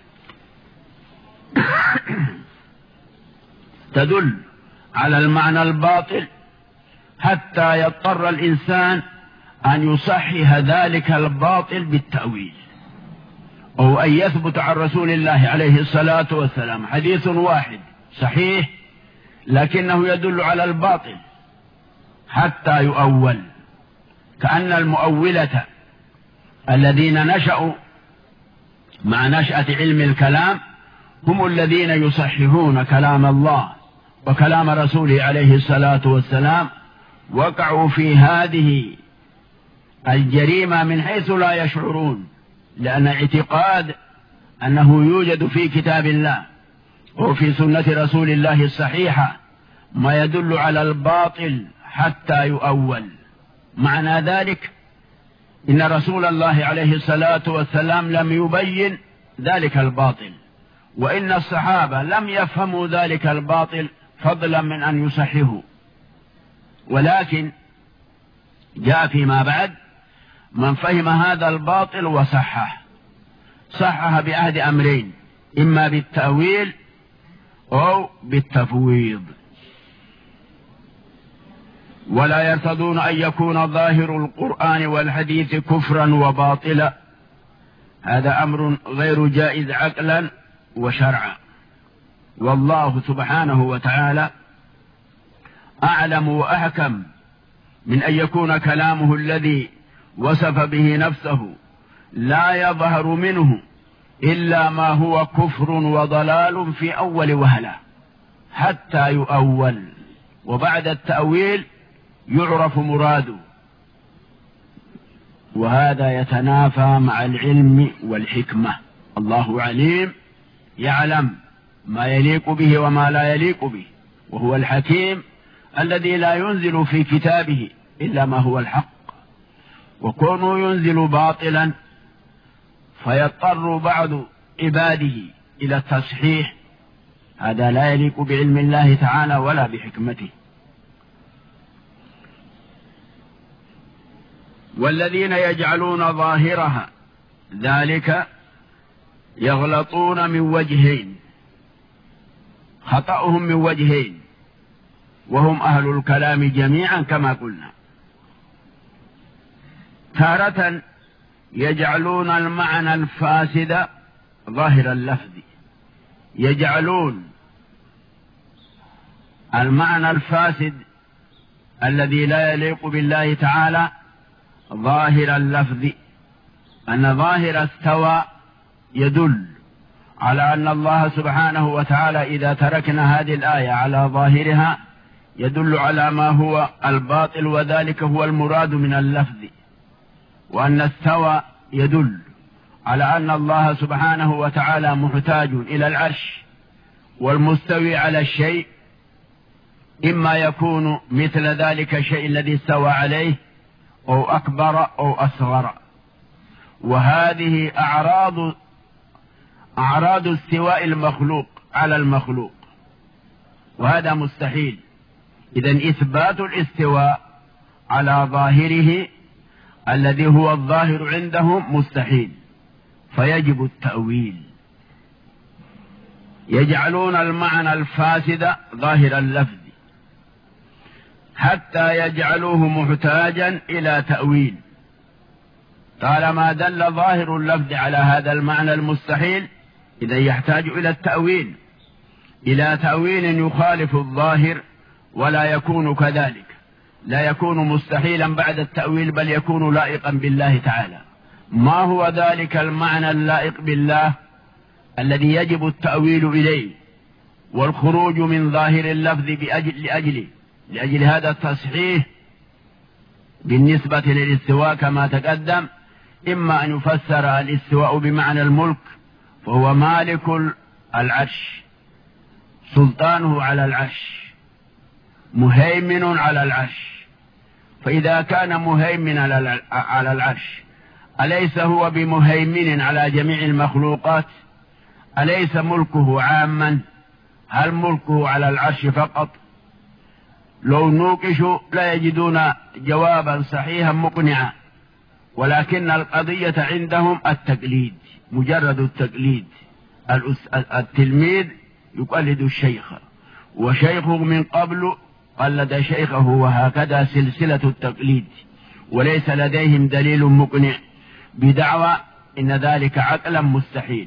تدل على المعنى الباطل حتى يضطر الإنسان أن يصحح ذلك الباطل بالتأويل، أو أن يثبت عن رسول الله عليه الصلاة والسلام حديث واحد صحيح لكنه يدل على الباطل حتى يؤول، كأن المؤولة الذين نشأوا مع نشأة علم الكلام هم الذين يصححون كلام الله وكلام رسوله عليه الصلاة والسلام، وقعوا في هذه الجريمة من حيث لا يشعرون، لأن اعتقاد أنه يوجد في كتاب الله وفي سنة رسول الله الصحيحة ما يدل على الباطل حتى يؤول. معنى ذلك إن رسول الله عليه الصلاة والسلام لم يبين ذلك الباطل، وإن الصحابة لم يفهموا ذلك الباطل فضلا من أن يصححوا، ولكن جاء فيما بعد من فهم هذا الباطل وصحح، صحح بأحد أمرين، إما بالتأويل أو بالتفويض. ولا يرتضون أن يكون ظاهر القرآن والحديث كفرا وباطلا، هذا أمر غير جائز عقلا وشرعا، والله سبحانه وتعالى أعلم وأحكم من أن يكون كلامه الذي وصف به نفسه لا يظهر منه إلا ما هو كفر وضلال في أول وهلة حتى يؤول، وبعد التأويل يعرف مراده، وهذا يتنافى مع العلم والحكمة. الله عليم يعلم ما يليق به وما لا يليق به، وهو الحكيم الذي لا ينزل في كتابه إلا ما هو الحق، وكونه ينزل باطلا فيضطر بعض عباده إلى التصحيح، هذا لا يليق بعلم الله تعالى ولا بحكمته. والذين يجعلون ظاهرها ذلك يغلطون من وجهين، خطأهم من وجهين، وهم أهل الكلام جميعا كما قلنا. تارة يجعلون المعنى الفاسد ظاهر اللفظ، يجعلون المعنى الفاسد الذي لا يليق بالله تعالى ظاهر اللفظ، أن ظاهر استوى يدل على أن الله سبحانه وتعالى إذا تركنا هذه الآية على ظاهرها يدل على ما هو الباطل، وذلك هو المراد من اللفظ، وأن استوى يدل على أن الله سبحانه وتعالى محتاج إلى العرش، والمستوي على الشيء إما يكون مثل ذلك الشيء الذي استوى عليه أو أكبر أو أصغر، وهذه أعراض أعراض استواء المخلوق على المخلوق، وهذا مستحيل. إذن إثبات الاستواء على ظاهره الذي هو الظاهر عندهم مستحيل، فيجب التأويل. يجعلون المعنى الفاسد ظاهر اللفظ حتى يجعلوه محتاجا إلى تأويل، طالما دل ظاهر اللفظ على هذا المعنى المستحيل إذا يحتاج إلى التأويل، إلى تأويل يخالف الظاهر ولا يكون كذلك، لا يكون مستحيلا بعد التأويل بل يكون لائقا بالله تعالى. ما هو ذلك المعنى اللائق بالله الذي يجب التأويل إليه والخروج من ظاهر اللفظ بأجل لأجله لأجل هذا التصحيح؟ بالنسبة للاستواء كما تقدم، إما أن يفسر الاستواء بمعنى الملك، فهو مالك العرش، سلطانه على العرش، مهيمن على العرش. فإذا كان مهيمن على العرش، أليس هو بمهيمن على جميع المخلوقات؟ أليس ملكه عاما؟ هل ملكه على العرش فقط؟ لو نوقشوا لا يجدون جوابا صحيحا مقنعا، ولكن القضية عندهم التقليد، مجرد التقليد. التلميذ يقلد الشيخ، وشيخه من قبل قلد شيخه، وهكذا سلسلة التقليد، وليس لديهم دليل مقنع بدعوى إن ذلك عقلا مستحيل،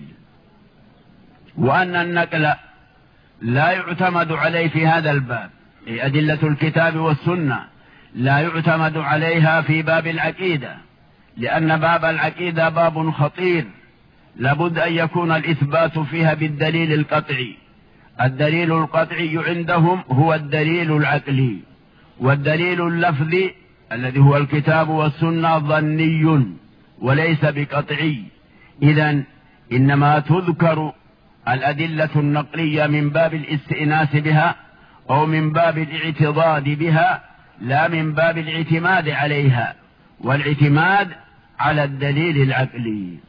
وأن النقل لا يعتمد عليه في هذا الباب. أدلة الكتاب والسنة لا يعتمد عليها في باب العقيدة، لأن باب العقيدة باب خطير، لابد أن يكون الإثبات فيها بالدليل القطعي. الدليل القطعي عندهم هو الدليل العقلي، والدليل اللفظي الذي هو الكتاب والسنة ظني وليس بقطعي. إذن إنما تذكر الأدلة النقلية من باب الاستئناس بها أو من باب الاعتضاد بها، لا من باب الاعتماد عليها، والاعتماد على الدليل العقلي.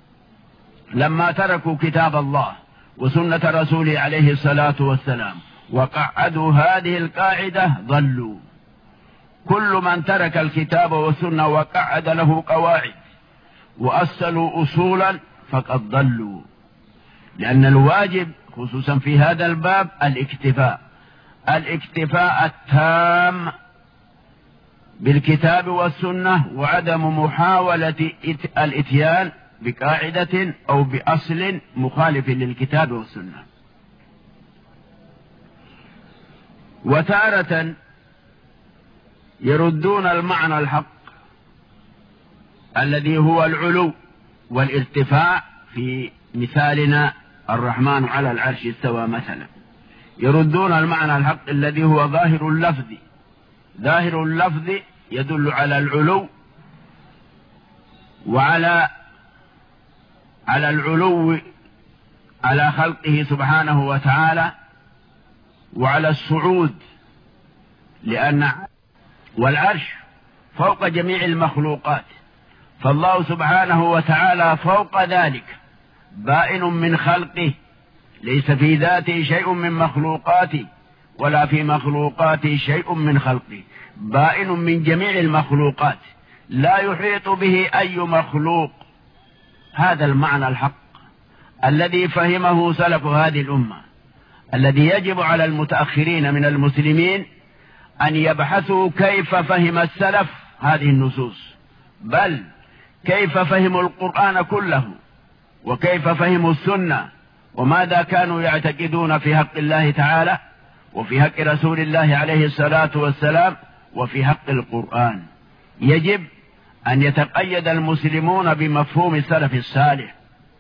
لما تركوا كتاب الله وسنة رسوله عليه الصلاة والسلام وقعدوا هذه القاعدة ضلوا. كل من ترك الكتاب والسنة وقعد له قواعد وأصلوا أصولا فقد ضلوا، لأن الواجب خصوصا في هذا الباب الاكتفاء، الاكتفاء التام بالكتاب والسنة، وعدم محاولة الاتيان بقاعدة أو بأصل مخالف للكتاب والسنة. وتارة يردون المعنى الحق الذي هو العلو والارتفاع، في مثالنا الرحمن على العرش استوى مثلا، يردون المعنى الحق الذي هو ظاهر اللفظ. ظاهر اللفظ يدل على العلو، وعلى على العلو على خلقه سبحانه وتعالى، وعلى الصعود، لأن والعرش فوق جميع المخلوقات، فالله سبحانه وتعالى فوق ذلك بائن من خلقه، ليس في ذاته شيء من مخلوقاته ولا في مخلوقاته شيء من خلقه، بائن من جميع المخلوقات، لا يحيط به أي مخلوق. هذا المعنى الحق الذي فهمه سلف هذه الأمة، الذي يجب على المتأخرين من المسلمين أن يبحثوا كيف فهم السلف هذه النصوص، بل كيف فهموا القرآن كله، وكيف فهموا السنة، وماذا كانوا يعتقدون في حق الله تعالى وفي حق رسول الله عليه الصلاة والسلام وفي حق القرآن. يجب أن يتقيد المسلمون بمفهوم السلف الصالح،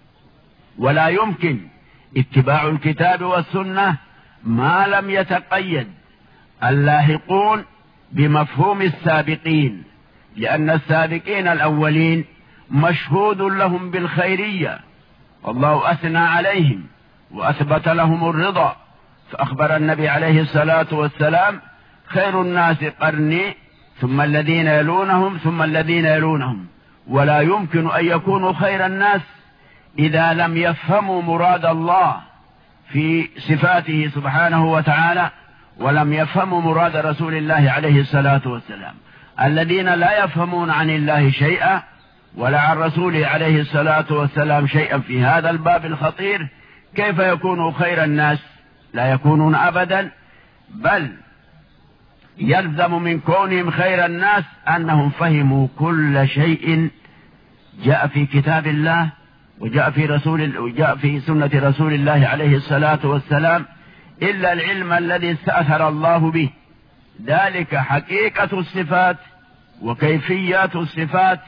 ولا يمكن اتباع الكتاب والسنة ما لم يتقيد اللاحقون بمفهوم السابقين، لأن السابقين الأولين مشهود لهم بالخيرية، والله أثنى عليهم وأثبت لهم الرضا، فأخبر النبي عليه الصلاة والسلام: خير الناس قرني ثم الذين يلونهم ثم الذين يلونهم. ولا يمكن أن يكونوا خير الناس إذا لم يفهموا مراد الله في صفاته سبحانه وتعالى، ولم يفهموا مراد رسول الله عليه الصلاة والسلام. الذين لا يفهمون عن الله شيئا ولا عن رسوله عليه الصلاة والسلام شيئا في هذا الباب الخطير، كيف يكونوا خير الناس؟ لا يكونون أبدا، بل يلزم من كونهم خير الناس أنهم فهموا كل شيء جاء في كتاب الله وجاء في رسول وجاء في سنة رسول الله عليه الصلاة والسلام، إلا العلم الذي استأثر الله به، ذلك حقيقة الصفات وكيفيات الصفات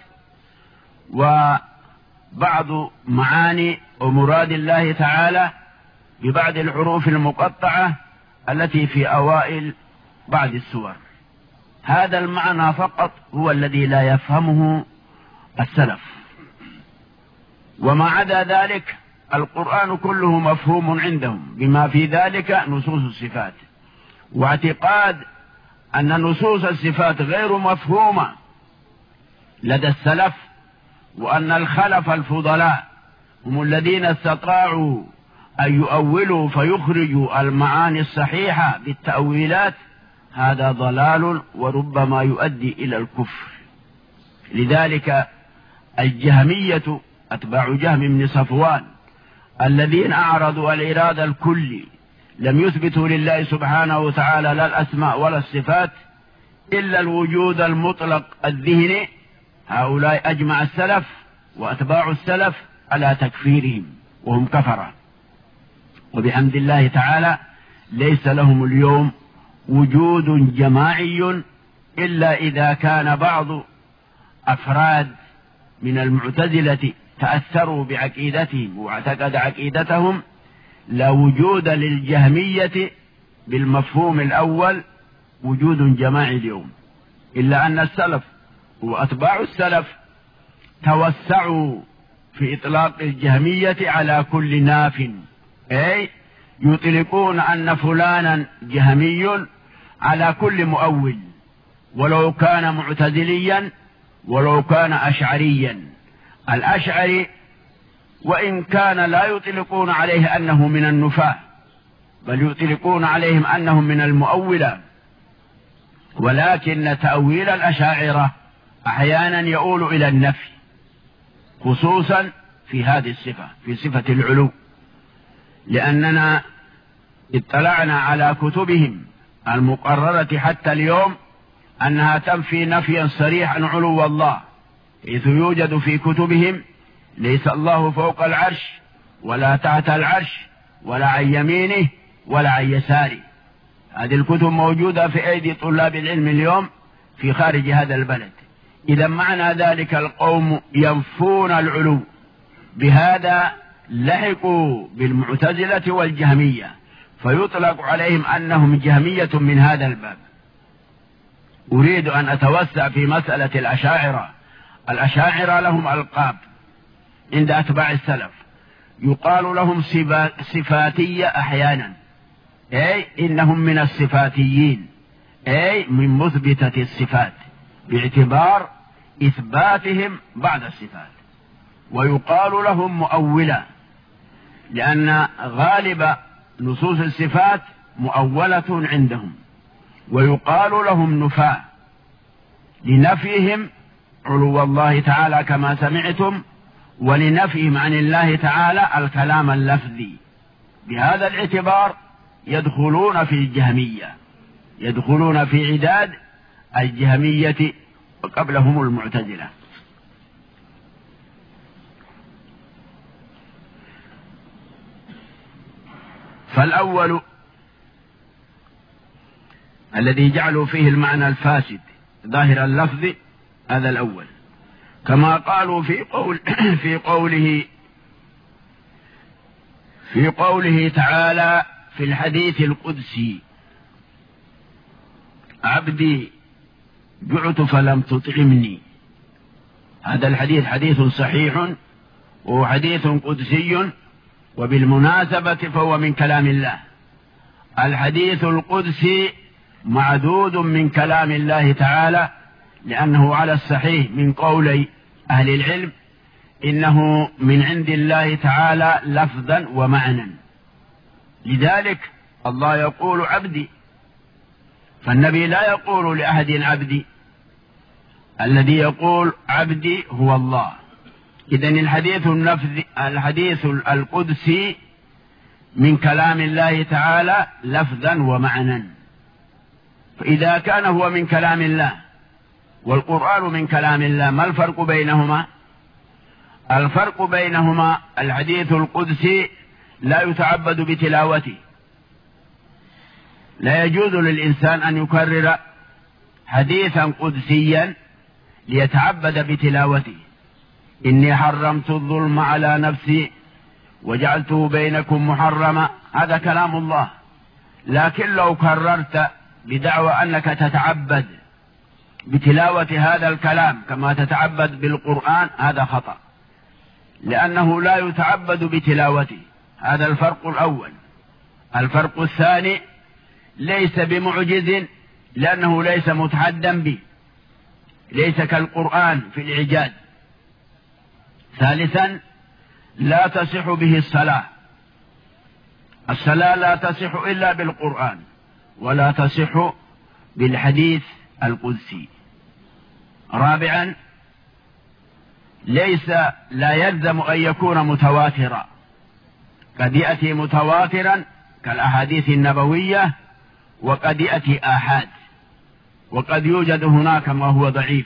وبعض معاني ومراد الله تعالى ببعض الحروف المقطعة التي في أوائل بعض السور. هذا المعنى فقط هو الذي لا يفهمه السلف، وما عدا ذلك القرآن كله مفهوم عندهم، بما في ذلك نصوص الصفات. واعتقاد أن نصوص الصفات غير مفهومة لدى السلف، وأن الخلف الفضلاء هم الذين استطاعوا أن يؤولوا فيخرجوا المعاني الصحيحة بالتأويلات، هذا ضلال وربما يؤدي إلى الكفر. لذلك الجهمية أتباع جهم بن صفوان الذين أعرضوا الإرادة الكلي لم يثبتوا لله سبحانه وتعالى لا الأسماء ولا الصفات إلا الوجود المطلق الذهني، هؤلاء أجمع السلف وأتباع السلف على تكفيرهم وهم كفرة. وبحمد الله تعالى ليس لهم اليوم وجود جماعي إلا إذا كان بعض أفراد من المعتزلة تأثروا بعقيدتهم واعتقد عقيدتهم، لا وجود للجهمية بالمفهوم الأول وجود جماعي اليوم، إلا أن السلف وأتباع السلف توسعوا في إطلاق الجهمية على كل ناف، أي يطلقون أن فلانا جهمي على كل مؤول، ولو كان معتزليا ولو كان أشعريا. الأشعري وإن كان لا يطلقون عليه أنه من النفاة، بل يطلقون عليهم أنهم من المؤولة، ولكن تأويل الأشاعرة أحيانا يؤول إلى النفي، خصوصا في هذه الصفة، في صفة العلو، لأننا اطلعنا على كتبهم المقررة حتى اليوم أنها تنفي نفيا صريحا علو الله، حيث يوجد في كتبهم ليس الله فوق العرش ولا تحت العرش ولا عن يمينه ولا عن يساره. هذه الكتب موجودة في أيدي طلاب العلم اليوم في خارج هذا البلد. إذا معنى ذلك القوم ينفون العلو، بهذا لحقوا بالمعتزلة والجهمية، فيطلق عليهم أنهم جهمية من هذا الباب. أريد أن أتوسع في مسألة الأشاعرة. الأشاعرة لهم ألقاب عند أتباع السلف، يقال لهم صفاتية أحيانا، أي إنهم من الصفاتيين، أي من مثبتة الصفات باعتبار إثباتهم بعد الصفات. ويقال لهم مؤولة، لأن غالب نصوص الصفات مؤولة عندهم. ويقال لهم نفاة لنفيهم علو الله تعالى كما سمعتم، ولنفيهم عن الله تعالى الكلام اللفظي. بهذا الاعتبار يدخلون في الجهمية، يدخلون في عداد الجهمية وقبلهم المعتزلة. فالأول الذي جعلوا فيه المعنى الفاسد ظاهر اللفظ، هذا الأول، كما قالوا في قول في قوله في قوله تعالى في الحديث القدسي: عبدي جعت فلم تطعمني. هذا الحديث حديث صحيح وهو حديث قدسي، وبالمناسبة فهو من كلام الله. الحديث القدسي معدود من كلام الله تعالى، لأنه على الصحيح من قولي أهل العلم إنه من عند الله تعالى لفظا ومعنى. لذلك الله يقول عبدي، فالنبي لا يقول لأحد عبدي، الذي يقول عبدي هو الله. إذن الحديث النفذ الحديث القدسي من كلام الله تعالى لفظا ومعنى. فإذا كان هو من كلام الله والقرآن من كلام الله، ما الفرق بينهما؟ الفرق بينهما الحديث القدسي لا يتعبد بتلاوته، لا يجوز للإنسان أن يكرر حديثا قدسيا ليتعبد بتلاوته. إني حرمت الظلم على نفسي وجعلته بينكم محرما، هذا كلام الله. لكن لو كررت بدعوى أنك تتعبد بتلاوة هذا الكلام كما تتعبد بالقرآن هذا خطأ، لأنه لا يتعبد بتلاوته. هذا الفرق الأول. الفرق الثاني ليس بمعجز لأنه ليس متحدا به، ليس كالقرآن في الإعجاز. ثالثا لا تصح به الصلاة، الصلاة لا تصح إلا بالقرآن ولا تصح بالحديث القدسي. رابعا ليس لا يلزم أن يكون متواترا، قد يأتي متواترا كالأحاديث النبوية، وقد يأتي آحاد، وقد يوجد هناك ما هو ضعيف.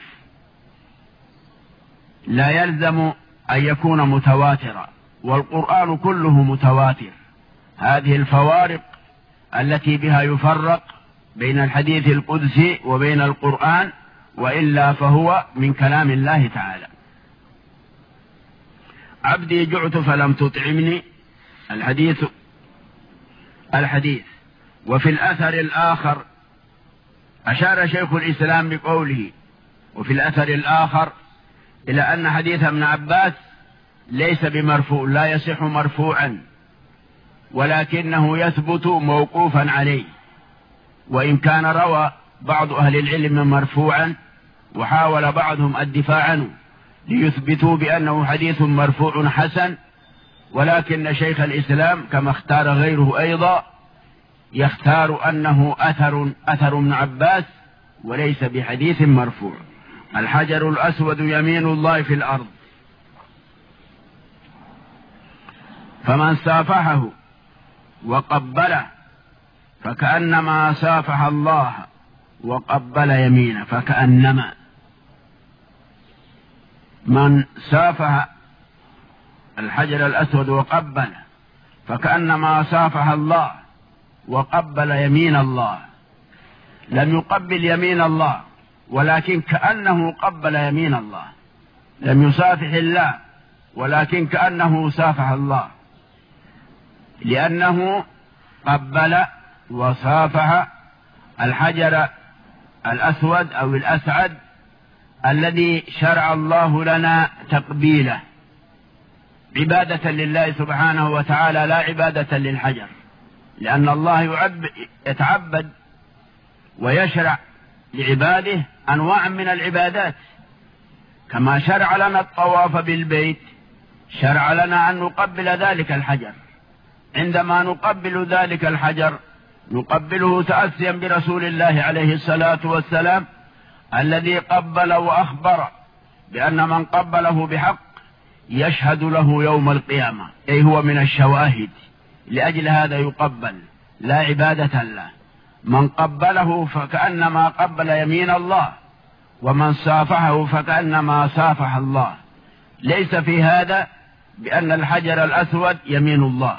لا يلزم أن يكون متواترا، والقرآن كله متواتر. هذه الفوارق التي بها يفرق بين الحديث القدسي وبين القرآن، وإلا فهو من كلام الله تعالى. عبدي جعت فلم تطعمني، الحديث الحديث. وفي الأثر الآخر أشار شيخ الإسلام بقوله وفي الأثر الآخر إلى أن حديث ابن عباس ليس بمرفوع، لا يصح مرفوعا، ولكنه يثبت موقوفا عليه، وإن كان روى بعض أهل العلم مرفوعا وحاول بعضهم الدفاع عنه ليثبتوا بأنه حديث مرفوع حسن، ولكن شيخ الإسلام كما اختار غيره أيضا يختار أنه أثر أثر ابن عباس وليس بحديث مرفوع. الحجر الأسود يمين الله في الأرض، فمن سافحه وقبله فكأنما سافح الله وقبل يمينه. فكأنما من سافح الحجر الأسود وقبله فكأنما سافح الله وقبل يمين الله. لم يقبل يمين الله، ولكن كأنه قبل يمين الله. لم يسافح الله، ولكن كأنه سافح الله، لأنه قبل وصافح الحجر الأسود أو الأسعد الذي شرع الله لنا تقبيله عبادة لله سبحانه وتعالى، لا عبادة للحجر، لأن الله يتعبد ويشرع لعباده أنواع من العبادات. كما شرع لنا الطواف بالبيت شرع لنا أن نقبل ذلك الحجر. عندما نقبل ذلك الحجر نقبله تأسيا برسول الله عليه الصلاة والسلام الذي قبل وأخبر بأن من قبله بحق يشهد له يوم القيامة، أي هو من الشواهد. لأجل هذا يقبل، لا عبادة له. من قبله فكأنما قبل يمين الله، ومن صافحه فكأنما صافح الله. ليس في هذا بأن الحجر الأسود يمين الله،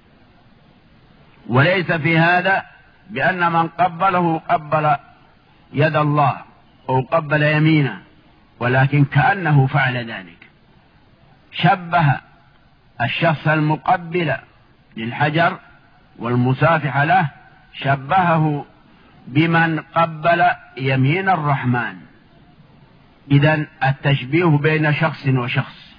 وليس في هذا بأن من قبله قبل يد الله أو قبل يمينه، ولكن كأنه فعل ذلك. شبه الشخص المقبل للحجر والمسافح له، شبهه بمن قبل يمين الرحمن. إذن التشبيه بين شخص وشخص.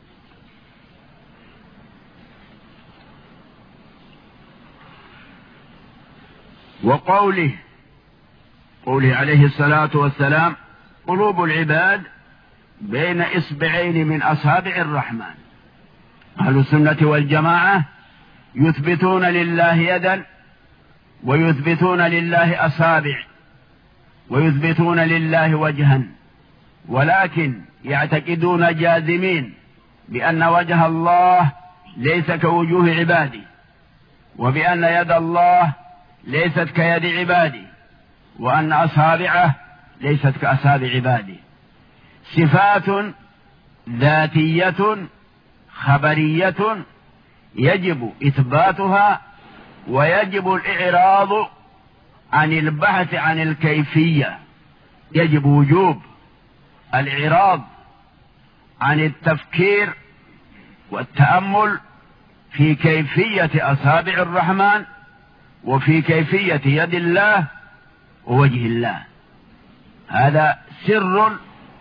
وقوله قوله عليه الصلاة والسلام قلوب العباد بين إصبعين من أصابع الرحمن. أهل السنة والجماعة يثبتون لله يدا، ويثبتون لله أصابع، ويثبتون لله وجها، ولكن يعتقدون جازمين بأن وجه الله ليس كوجوه عباده، وبأن يد الله ليست كيد عباده، وأن أصابعه ليست كأصابع عباده. صفات ذاتية خبرية يجب إثباتها، ويجب الإعراض عن البحث عن الكيفية. يجب وجوب الإعراض عن التفكير والتأمل في كيفية أصابع الرحمن وفي كيفية يد الله ووجه الله. هذا سر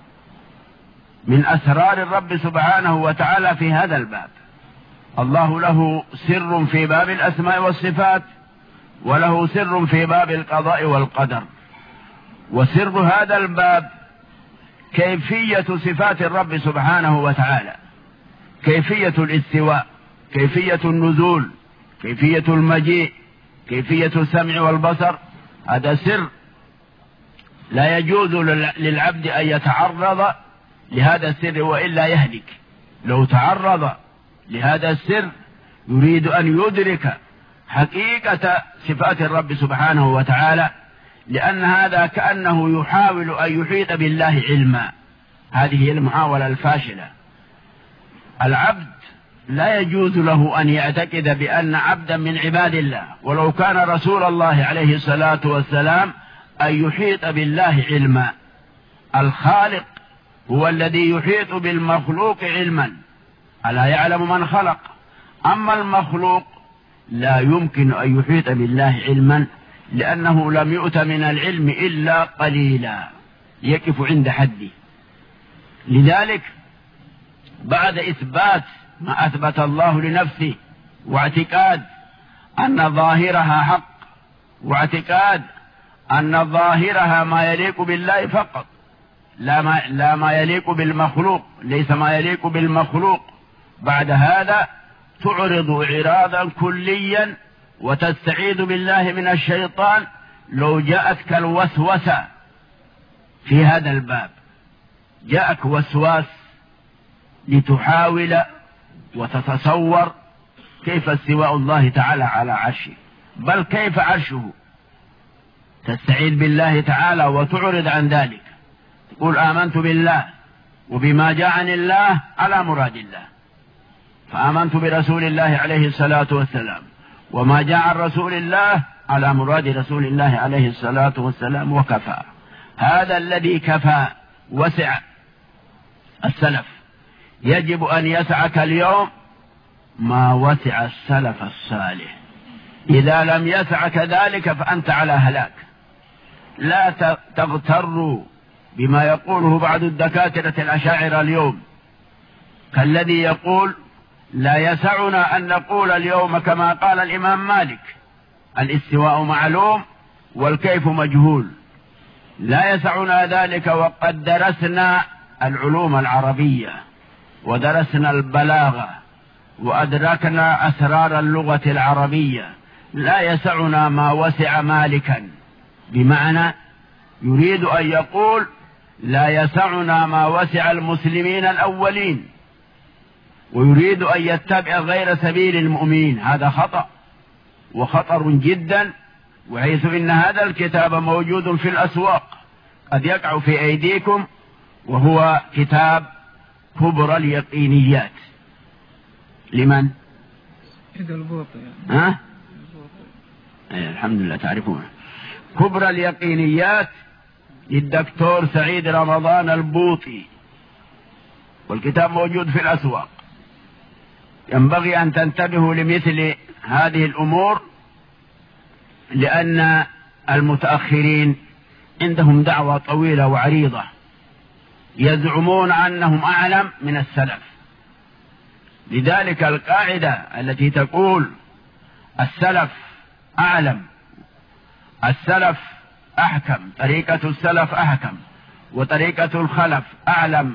من أسرار الرب سبحانه وتعالى في هذا الباب. الله له سر في باب الأسماء والصفات، وله سر في باب القضاء والقدر. وسر هذا الباب كيفية صفات الرب سبحانه وتعالى، كيفية الاستواء، كيفية النزول، كيفية المجيء، كيفية السمع والبصر. هذا سر لا يجوز للعبد أن يتعرض لهذا السر وإلا يهلك. لو تعرض لهذا السر يريد أن يدرك حقيقة صفات الرب سبحانه وتعالى، لأن هذا كأنه يحاول أن يحيط بالله علما. هذه هي المحاولة الفاشلة. العبد لا يجوز له أن يعتقد بأن عبدا من عباد الله ولو كان رسول الله عليه الصلاة والسلام أن يحيط بالله علما. الخالق هو الذي يحيط بالمخلوق علما، ألا يعلم من خلق؟ أما المخلوق لا يمكن أن يحيط بالله علما، لأنه لم يؤت من العلم إلا قليلا، يقف عند حده. لذلك بعد إثبات ما أثبت الله لنفسه، واعتقاد أن ظاهرها حق، واعتقاد أن ظاهرها ما يليق بالله فقط، لا ما, لا ما يليق بالمخلوق، ليس ما يليق بالمخلوق. بعد هذا تعرض إعراضا كليا وتستعيذ بالله من الشيطان لو جاءتك الوسوسة في هذا الباب. جاءك وسواس لتحاول وتتصور كيف استواء الله تعالى على عرشه، بل كيف عرشه، تستعيذ بالله تعالى وتعرض عن ذلك، تقول آمنت بالله وبما جاء عن الله على مراد الله. فآمنت برسول الله عليه الصلاة والسلام، وما جاء عن رسول الله على مراد رسول الله عليه الصلاة والسلام، وكفى. هذا الذي كفى وسع السلف، يجب أن يسعك اليوم ما وسع السلف الصالح. إذا لم يسعك ذلك فأنت على هلاك. لا تغتروا بما يقوله بعض الدكاترة الأشاعرة اليوم، كالذي يقول لا يسعنا أن نقول اليوم كما قال الإمام مالك: الاستواء معلوم والكيف مجهول. لا يسعنا ذلك وقد درسنا العلوم العربية ودرسنا البلاغة وأدركنا أسرار اللغة العربية. لا يسعنا ما وسع مالكا، بمعنى يريد أن يقول لا يسعنا ما وسع المسلمين الأولين، ويريد أن يتبع غير سبيل المؤمنين. هذا خطأ وخطر جدا، وحيث إن هذا الكتاب موجود في الأسواق قد يقع في أيديكم، وهو كتاب كبرى اليقينيات. لمن؟ إذا البوطي. ها؟ أيه الحمد لله تعرفونه. كبرى اليقينيات للدكتور سعيد رمضان البوطي، والكتاب موجود في الأسواق. ينبغي أن تنتبهوا لمثل هذه الأمور، لأن المتأخرين عندهم دعوة طويلة وعريضة، يزعمون أنهم أعلم من السلف. لذلك القاعدة التي تقول السلف أعلم، السلف أحكم، طريقة السلف أحكم، وطريقة الخلف أعلم،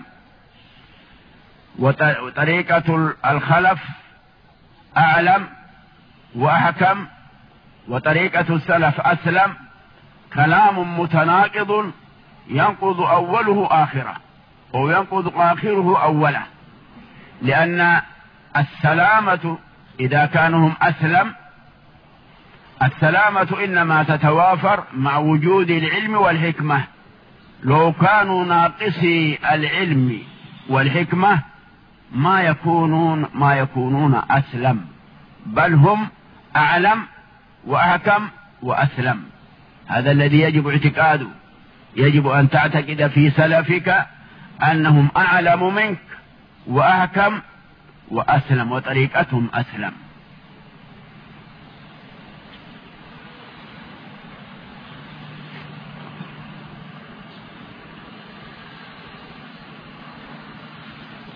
وطريقة الخلف أعلم وأحكم، وطريقة السلف أسلم، كلام متناقض ينقض أوله آخره، أو ينقض آخره أوله. لأن السلامة إذا كانوا هم أسلم، السلامة إنما تتوافر مع وجود العلم والحكمة. لو كانوا ناقصي العلم والحكمة ما يكونون ما يكونون أسلم، بل هم أعلم وأحكم وأسلم. هذا الذي يجب اعتقاده. يجب أن تعتقد في سلفك أنهم أعلم منك وأحكم وأسلم، وطريقتهم أسلم.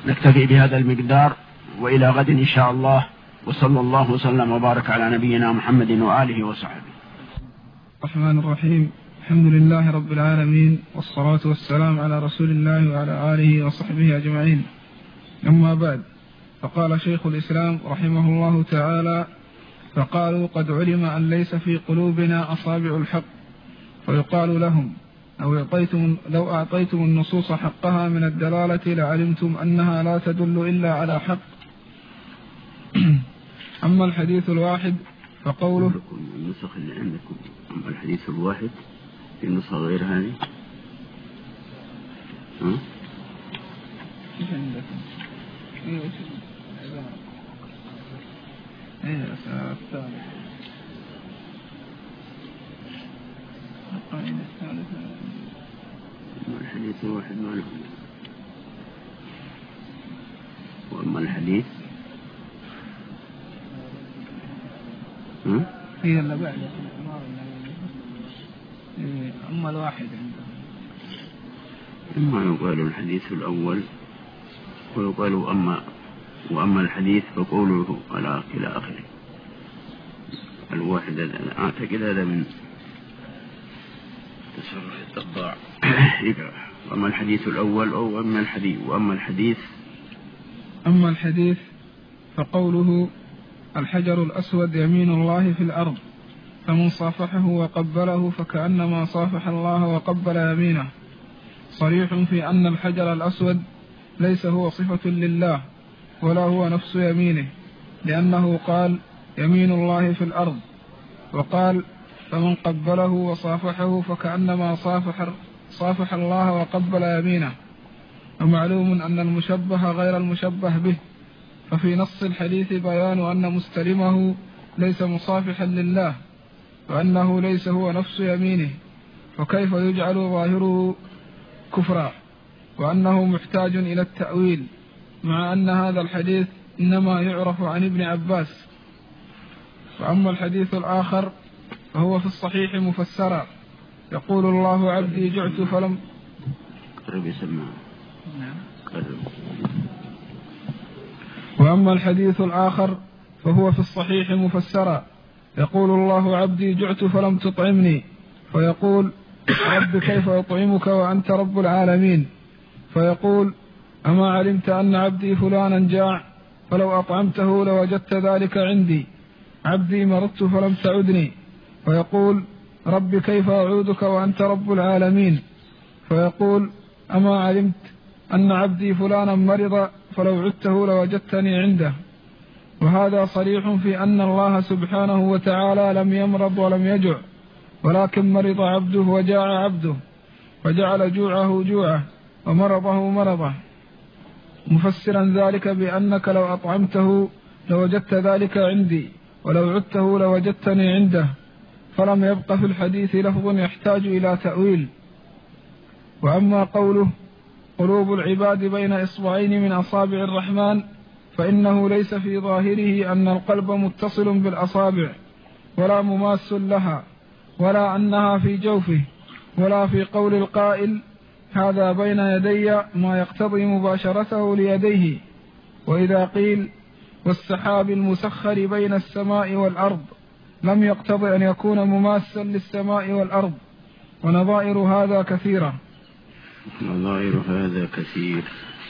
نكتفي بهذا المقدار، وإلى غد إن شاء الله، وصلى الله وسلم وبارك على نبينا محمد وآله وصحبه. الرحمن الرحيم. الحمد لله رب العالمين، والصلاة والسلام على رسول الله وعلى آله وصحبه أجمعين. أما بعد، فقال شيخ الإسلام رحمه الله تعالى: فقالوا قد علم أن ليس في قلوبنا أصابع الحق، فيقال لهم: أو أعطيتم لو أعطيتم النصوص حقها من الدلالة لعلمتم أنها لا تدل إلا على حق. أما الحديث الواحد فقوله النسخ اللي عندكم، أما الحديث الواحد في النسخة غير هذه، ها؟ إيش عندكم؟ إيش إيه الثالث القاعدة الثالثة. الحديث الواحد ما له. وأما الحديث هي اللي بعد. أما الواحد إما يقال الحديث الأول ويقال أما وأما الحديث فقوله على إلى آخره. الواحد أعتقد هذا من تصرف الطباع. وأما الحديث الأول أو أما الحديث وأما الحديث أما الحديث فقوله: الحجر الأسود يمين الله في الأرض، فمن صافحه وقبله فكأنما صافح الله وقبل يمينه، صريح في أن الحجر الأسود ليس هو صفة لله ولا هو نفس يمينه، لأنه قال: يمين الله في الأرض، وقال: فمن قبله وصافحه فكأنما صافح, صافح الله وقبل يمينه. ومعلوم أن المشبه غير المشبه به، ففي نص الحديث بيان أن مستلمه ليس مصافحا لله، وأنه ليس هو نفس يمينه، فكيف يجعل ظاهره كفرا، وأنه محتاج إلى التأويل، مع أن هذا الحديث إنما يعرف عن ابن عباس. وأما الحديث الآخر فهو في الصحيح مفسرا، يقول الله: عبدي جعت فلم قرب يسمع. وأما الحديث الآخر فهو في الصحيح مفسرا، يقول الله: عبدي جعت فلم تطعمني، فيقول: رب كيف أطعمك وأنت رب العالمين؟ فيقول: أما علمت أن عبدي فلانا جاع، فلو أطعمته لوجدت ذلك عندي. عبدي مرضت فلم تعدني، فيقول: رب كيف أعودك وأنت رب العالمين؟ فيقول: أما علمت أن عبدي فلانا مرض، فلو عدته لوجدتني عنده. وهذا صريح في أن الله سبحانه وتعالى لم يمرض ولم يجع، ولكن مرض عبده وجاع عبده، فجعل جوعه جوعه ومرضه مرضه، مفسرا ذلك بأنك لو أطعمته لوجدت ذلك عندي، ولو عدته لوجدتني عنده. فلم يبق في الحديث لفظ يحتاج إلى تأويل. وأما قوله: قلوب العباد بين إصبعين من أصابع الرحمن، فإنه ليس في ظاهره أن القلب متصل بالأصابع ولا مماس لها، ولا أنها في جوفه، ولا في قول القائل: هذا بين يدي ما يقتضي مباشرته ليديه. وإذا قيل: والسحاب المسخر بين السماء والأرض، لم يقتضي أن يكون مماسا للسماء والأرض. ونظائر هذا كثيرة. نظائر هذا كثير.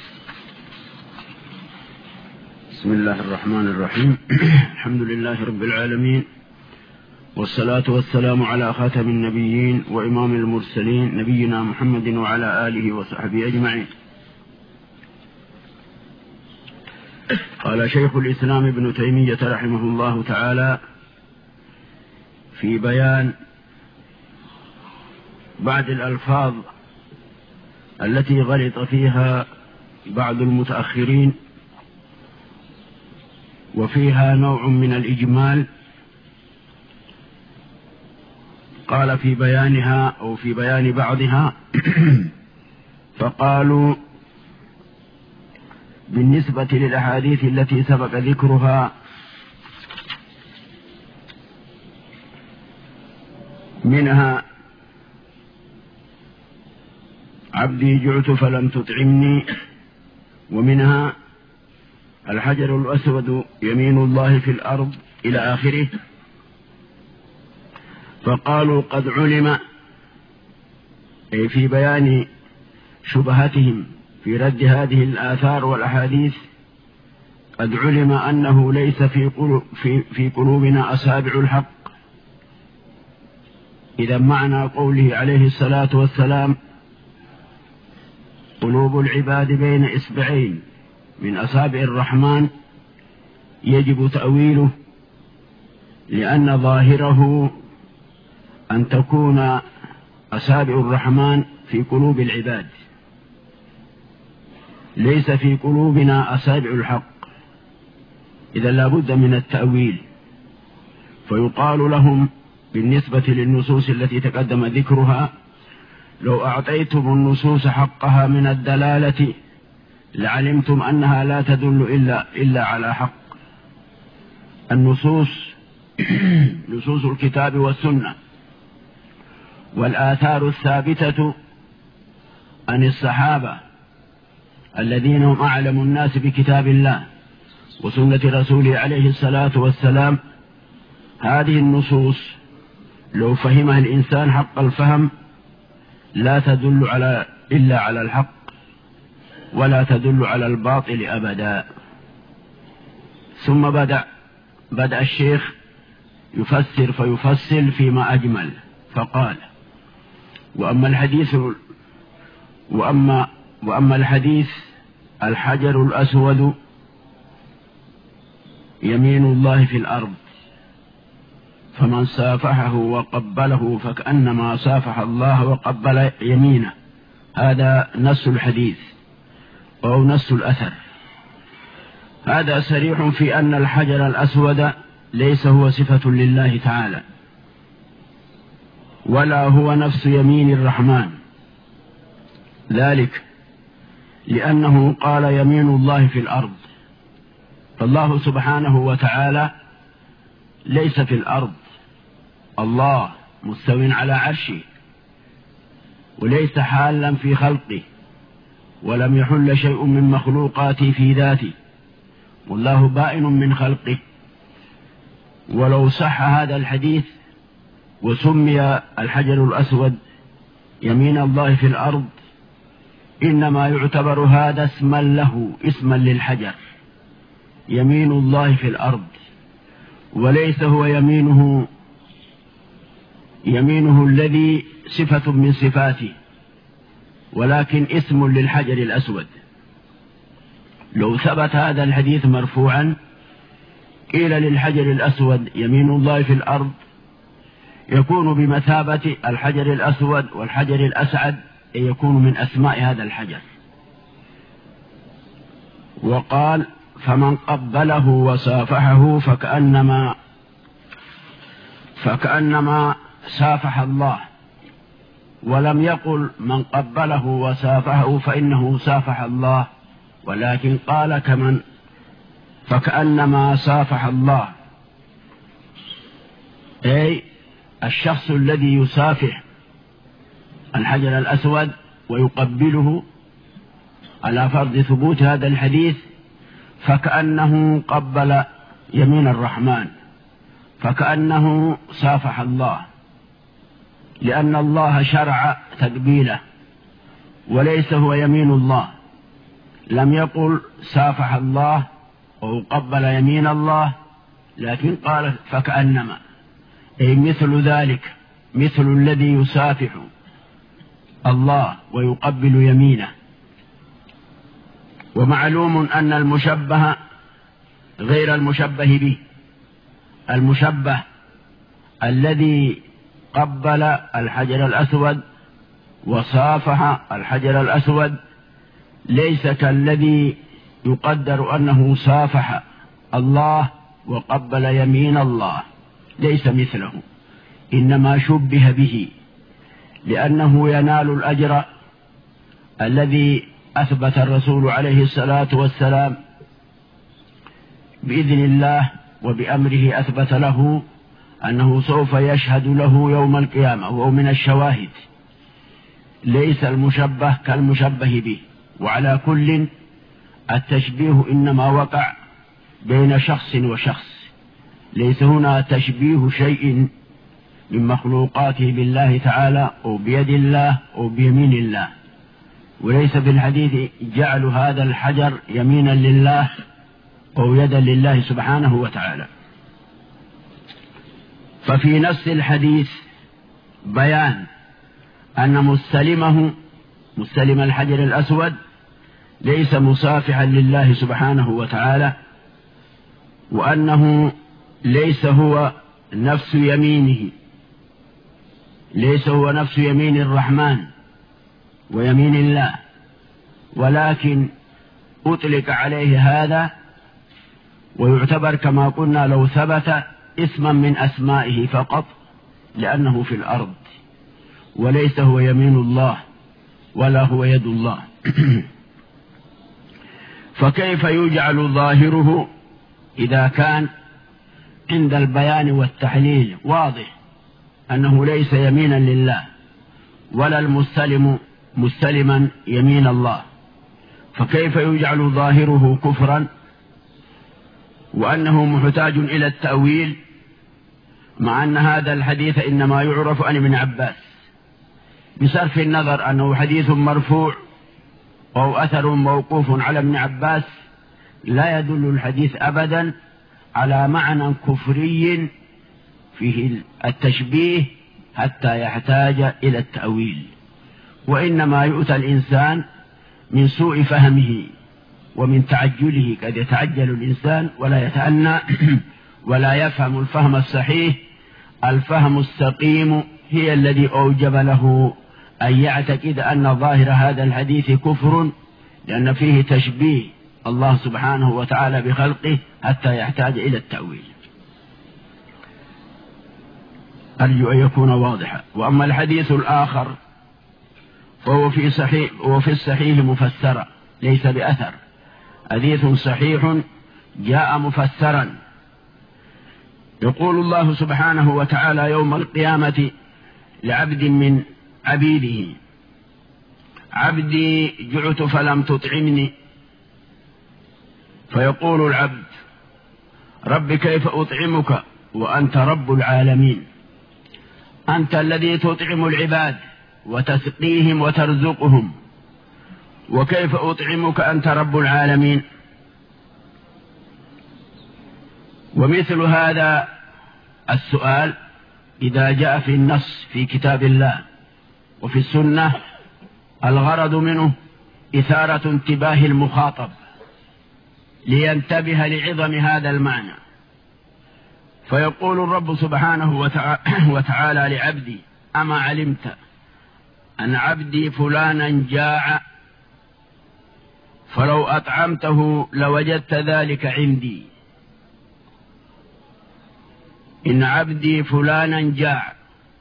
بسم الله الرحمن الرحيم. الحمد لله رب العالمين، والصلاة والسلام على خاتم النبيين وإمام المرسلين نبينا محمد وعلى آله وصحبه أجمعين. قال شيخ الإسلام ابن تيمية رحمه الله تعالى في بيان بعض الألفاظ التي غلط فيها بعض المتأخرين، وفيها نوع من الإجمال. قال في بيانها أو في بيان بعضها فقالوا: بالنسبة للأحاديث التي سبق ذكرها منها عبدي جعت فلم تطعمني، ومنها الحجر الأسود يمين الله في الأرض إلى آخره. فقالوا قد علم، أي في بيان شبهتهم في رد هذه الآثار والأحاديث، قد علم أنه ليس في قلوبنا أصابع الحق. إذا معنى قوله عليه الصلاة والسلام قلوب العباد بين إصبعين من أصابع الرحمن، يجب تأويله، لأن ظاهره أن تكون أصابع الرحمن في قلوب العباد، ليس في قلوبنا أصابع الحق. إذا لا بد من التأويل. فيقال لهم بالنسبة للنصوص التي تقدم ذكرها: لو أعطيتم النصوص حقها من الدلالة لعلمتم أنها لا تدل إلا, إلا على حق. النصوص نصوص الكتاب والسنة والآثار الثابتة عن الصحابة الذين هم أعلم الناس بكتاب الله وسنة رسوله عليه الصلاة والسلام، هذه النصوص لو فهمها الإنسان حق الفهم لا تدل على إلا على الحق ولا تدل على الباطل أبدا. ثم بدأ بدأ الشيخ يفسر فيفصل فيما أجمل، فقال: وأما الحديث وأما وأما الحديث الحجر الأسود يمين الله في الأرض، فمن صافحه وقبله فكأنما صافح الله وقبل يمينه. هذا نص الحديث أو نص الأثر. هذا صريح في أن الحجر الأسود ليس هو صفة لله تعالى، ولا هو نفس يمين الرحمن، ذلك لأنه قال يمين الله في الأرض، فالله سبحانه وتعالى ليس في الأرض، الله مستو على عرشه وليس حالا في خلقه، ولم يحل شيء من مخلوقاته في ذاته، والله بائن من خلقه. ولو صح هذا الحديث وسمي الحجر الأسود يمين الله في الأرض، إنما يعتبر هذا اسما له، اسما للحجر، يمين الله في الأرض، وليس هو يمينه يمينه الذي صفة من صفاته، ولكن اسم للحجر الأسود. لو ثبت هذا الحديث مرفوعا قيل للحجر الأسود يمين الله في الأرض، يكون بمثابة الحجر الأسود والحجر الأسعد، يكون من أسماء هذا الحجر. وقال: فمن قبله وصافحه فكأنما فكأنما صافح الله، ولم يقل من قبله وصافحه فإنه صافح الله، ولكن قال كمن فكأنما صافح الله، أي الشخص الذي يصافح الحجر الأسود ويقبله على فرض ثبوت هذا الحديث، فكأنه قبل يمين الرحمن، فكأنه صافح الله، لأن الله شرع تقبيله وليس هو يمين الله. لم يقل صافح الله أو قبل يمين الله، لكن قال فكأنما، أي مثل ذلك، مثل الذي يصافح الله ويقبل يمينه. ومعلوم أن المشبه غير المشبه به. المشبه الذي قبل الحجر الأسود وصافح الحجر الأسود ليس كالذي يقدر أنه صافح الله وقبل يمين الله، ليس مثله، إنما شبه به، لأنه ينال الأجر الذي أثبت الرسول عليه الصلاة والسلام بإذن الله وبأمره، أثبت له أنه سوف يشهد له يوم القيامة، وهو من الشواهد. ليس المشبه كالمشبه به. وعلى كل التشبيه إنما وقع بين شخص وشخص، ليس هنا تشبيه شيء من مخلوقاته بالله تعالى أو بيد الله أو بيمين الله، وليس في الحديث جعل هذا الحجر يمينا لله أو يدا لله سبحانه وتعالى. ففي نفس الحديث بيان أن مستلمه مستلم الحجر الأسود ليس مصافحا لله سبحانه وتعالى، وأنه ليس هو نفس يمينه، ليس هو نفس يمين الرحمن ويمين الله، ولكن أطلق عليه هذا، ويعتبر كما قلنا لو ثبت اسما من أسمائه فقط، لأنه في الأرض وليس هو يمين الله ولا هو يد الله. فكيف يجعل ظاهره إذا كان عند البيان والتحليل واضح أنه ليس يمينا لله ولا المستلم مستلما يمين الله، فكيف يجعل ظاهره كفرا وأنه محتاج إلى التأويل، مع أن هذا الحديث إنما يعرف عن ابن عباس، بصرف النظر أنه حديث مرفوع أو أثر موقوف على ابن عباس، لا يدل الحديث أبدا على معنى كفري فيه التشبيه حتى يحتاج إلى التأويل، وإنما يؤتى الإنسان من سوء فهمه ومن تعجله، قد يتعجل الإنسان ولا يتأنى ولا يفهم الفهم الصحيح. الفهم السقيم هي الذي أوجب له أن يعتقد أن ظاهر هذا الحديث كفر، لأن فيه تشبيه الله سبحانه وتعالى بخلقه حتى يحتاج إلى التأويل. أرجو أن يكون واضحا. وأما الحديث الآخر فهو في صحيح وفي الصحيح مفسرا ليس بأثر، حديث صحيح جاء مفسرا. يقول الله سبحانه وتعالى يوم القيامة لعبد من عبيده: عبدي جعت فلم تطعمني. فيقول العبد: رب كيف أطعمك وأنت رب العالمين، أنت الذي تطعم العباد وتسقيهم وترزقهم، وكيف أطعمك أنت رب العالمين؟ ومثل هذا السؤال إذا جاء في النص في كتاب الله وفي السنة الغرض منه إثارة انتباه المخاطب لينتبه لعظم هذا المعنى. فيقول الرب سبحانه وتعالى لعبدي: أما علمت أن عبدي فلانا جاع فلو أطعمته لوجدت ذلك عندي. إن عبدي فلانا جاع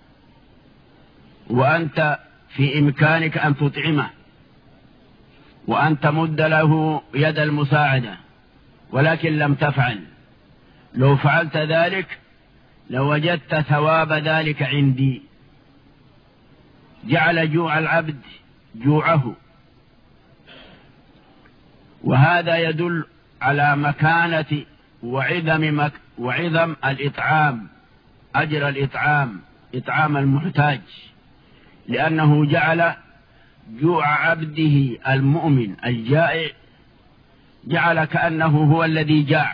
وأنت في إمكانك أن تطعمه وأن تمد له يد المساعدة، ولكن لم تفعل، لو فعلت ذلك لوجدت ثواب ذلك عندي. جعل جوع العبد جوعه، وهذا يدل على مكانة وعظم مك وعظم الإطعام، أجر الإطعام، إطعام المحتاج، لأنه جعل جوع عبده المؤمن الجائع جعل كأنه هو الذي جاع.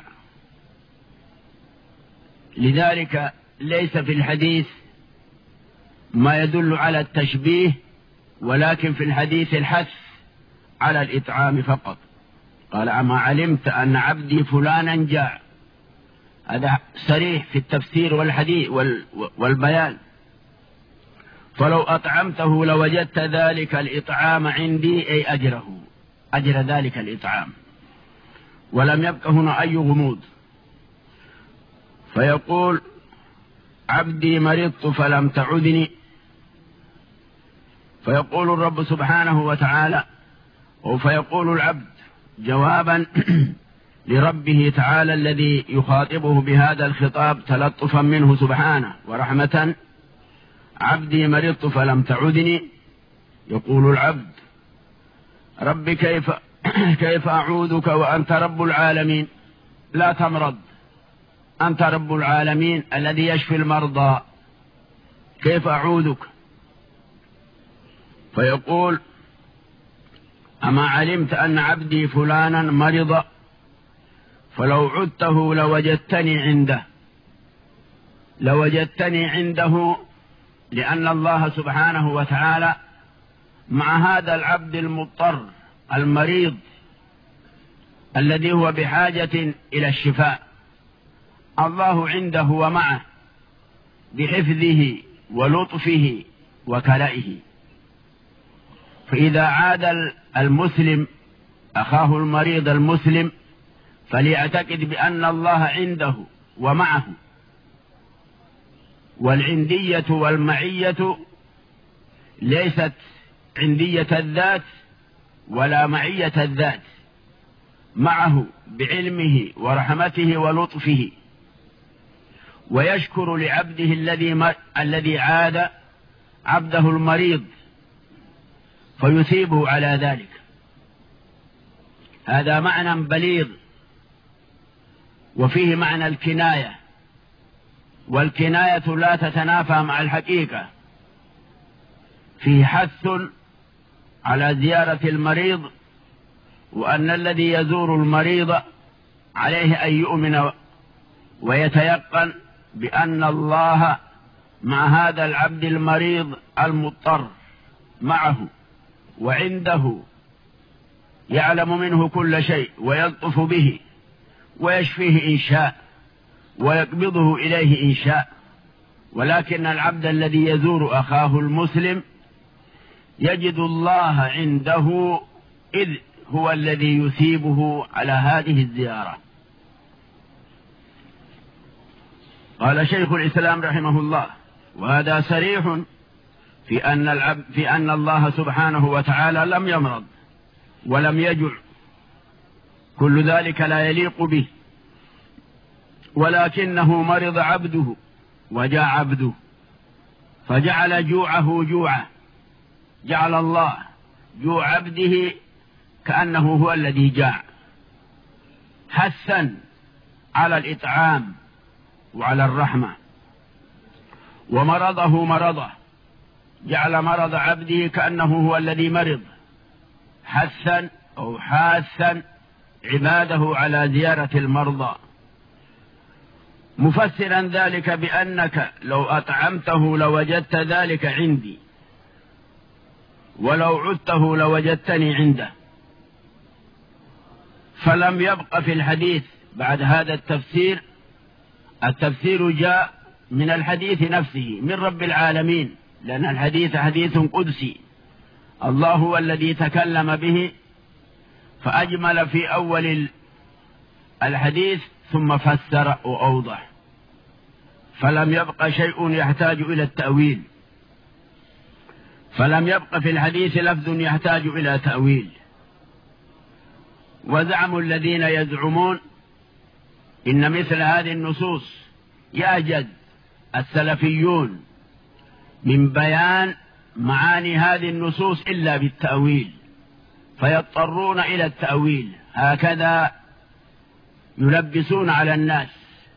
لذلك ليس في الحديث ما يدل على التشبيه، ولكن في الحديث الحث على الإطعام فقط. قال: أما علمت أن عبدي فلانا جاع، هذا صريح في التفسير والحديث والبيان. فلو أطعمته لوجدت ذلك الإطعام عندي، أي أجره، أجر ذلك الإطعام، ولم يبق هنا أي غموض. فيقول: عبدي مرضت فلم تعدني. فيقول الرب سبحانه وتعالى، فيقول العبد جوابا لربه تعالى الذي يخاطبه بهذا الخطاب تلطفا منه سبحانه ورحمة: عبدي مرضت فلم تعدني. يقول العبد: رب كيف كيف أعوذك وأنت رب العالمين؟ لا تمرض، أنت رب العالمين الذي يشفي المرضى، كيف أعوذك؟ فيقول أما علمت أن عبدي فلانا مرض فلو عدته لوجدتني عنده، لوجدتني عنده، لأن الله سبحانه وتعالى مع هذا العبد المضطر المريض الذي هو بحاجة إلى الشفاء، الله عنده ومعه بحفظه ولطفه وكلائه. فإذا عاد المسلم أخاه المريض المسلم فليعتقد بأن الله عنده ومعه، والعندية والمعية ليست عندية الذات ولا معية الذات، معه بعلمه ورحمته ولطفه، ويشكر لعبده الذي الذي عاد عبده المريض فيثيبه على ذلك. هذا معنى بليغ، وفيه معنى الكناية، والكناية لا تتنافى مع الحقيقة. فيه حث على زيارة المريض، وأن الذي يزور المريض عليه أن يؤمن ويتيقن بأن الله مع هذا العبد المريض المضطر معه وعنده، يعلم منه كل شيء ويلطف به ويشفيه إن شاء ويقبضه إليه إن شاء. ولكن العبد الذي يزور أخاه المسلم يجد الله عنده، إذ هو الذي يثيبه على هذه الزيارة. قال شيخ الإسلام رحمه الله: وهذا صريح في أن العبد في أن الله سبحانه وتعالى لم يمرض ولم يجع، كل ذلك لا يليق به، ولكنه مرض عبده وجاع عبده، فجعل جوعه جوعه، جعل الله جوع عبده كأنه هو الذي جاع، حثا على الإطعام وعلى الرحمة. ومرضه مرضه، جعل مرض عبده كأنه هو الذي مرض، حثا أو حاثا عباده على زيارة المرضى، مفسرا ذلك بأنك لو أطعمته لوجدت ذلك عندي، ولو عدته لوجدتني عنده. فلم يبق في الحديث بعد هذا التفسير، التفسير جاء من الحديث نفسه من رب العالمين، لأن الحديث حديث قدسي، الله هو الذي تكلم به فأجمل في أول الحديث ثم فسر وأوضح، فلم يبق شيء يحتاج إلى التأويل، فلم يبق في الحديث لفظ يحتاج إلى تأويل. وزعموا الذين يزعمون إن مثل هذه النصوص يعجز السلفيون من بيان معاني هذه النصوص إلا بالتأويل، فيضطرون إلى التأويل، هكذا يلبسون على الناس.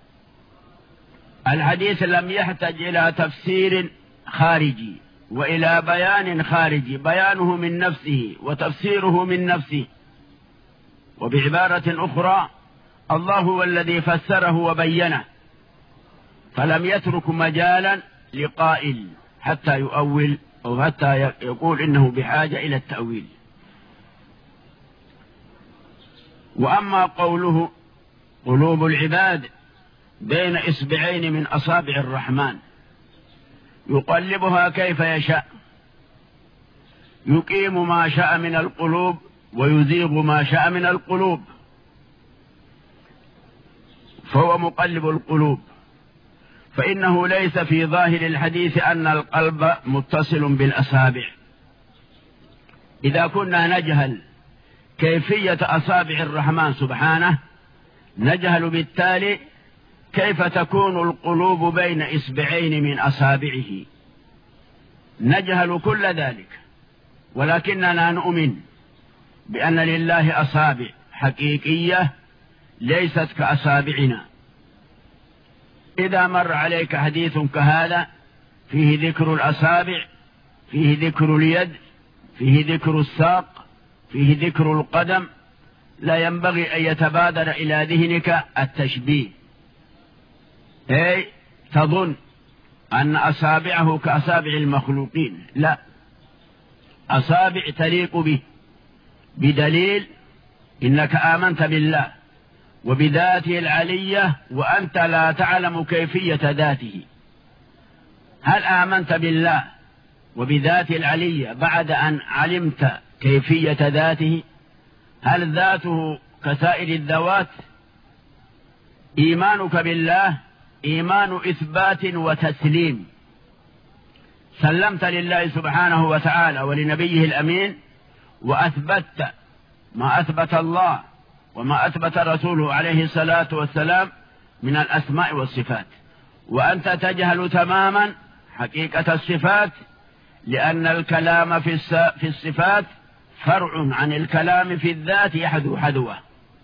الحديث لم يحتج إلى تفسير خارجي وإلى بيان خارجي، بيانه من نفسه وتفسيره من نفسه. وبعبارة أخرى، الله هو الذي فسره وبينه، فلم يترك مجالا لقائل حتى يؤول أو حتى يقول إنه بحاجة إلى التأويل. وأما قوله قلوب العباد بين إصبعين من أصابع الرحمن يقلبها كيف يشاء، يقيم ما شاء من القلوب ويزيغ ما شاء من القلوب، فهو مقلب القلوب. فإنه ليس في ظاهر الحديث أن القلب متصل بالأصابع. إذا كنا نجهل كيفية أصابع الرحمن سبحانه، نجهل بالتالي كيف تكون القلوب بين إصبعين من أصابعه، نجهل كل ذلك، ولكننا نؤمن بأن لله أصابع حقيقية ليست كأصابعنا. إذا مر عليك حديث كهذا فيه ذكر الأصابع، فيه ذكر اليد، فيه ذكر الساق، فيه ذكر القدم، لا ينبغي أن يتبادر إلى ذهنك التشبيه، أي تظن أن أصابعه كأصابع المخلوقين، لا، أصابع تليق به، بدليل إنك آمنت بالله وبذاته العلية وأنت لا تعلم كيفية ذاته. هل آمنت بالله وبذاته العلية بعد أن علمت كيفية ذاته؟ هل ذاته كسائر الذوات؟ إيمانك بالله إيمان إثبات وتسليم، سلمت لله سبحانه وتعالى ولنبيه الأمين وأثبتت ما أثبت الله وما أثبت رسوله عليه الصلاة والسلام من الأسماء والصفات، وأنت تجهل تماما حقيقة الصفات، لأن الكلام في الصفات فرع عن الكلام في الذات يحدو حدوه.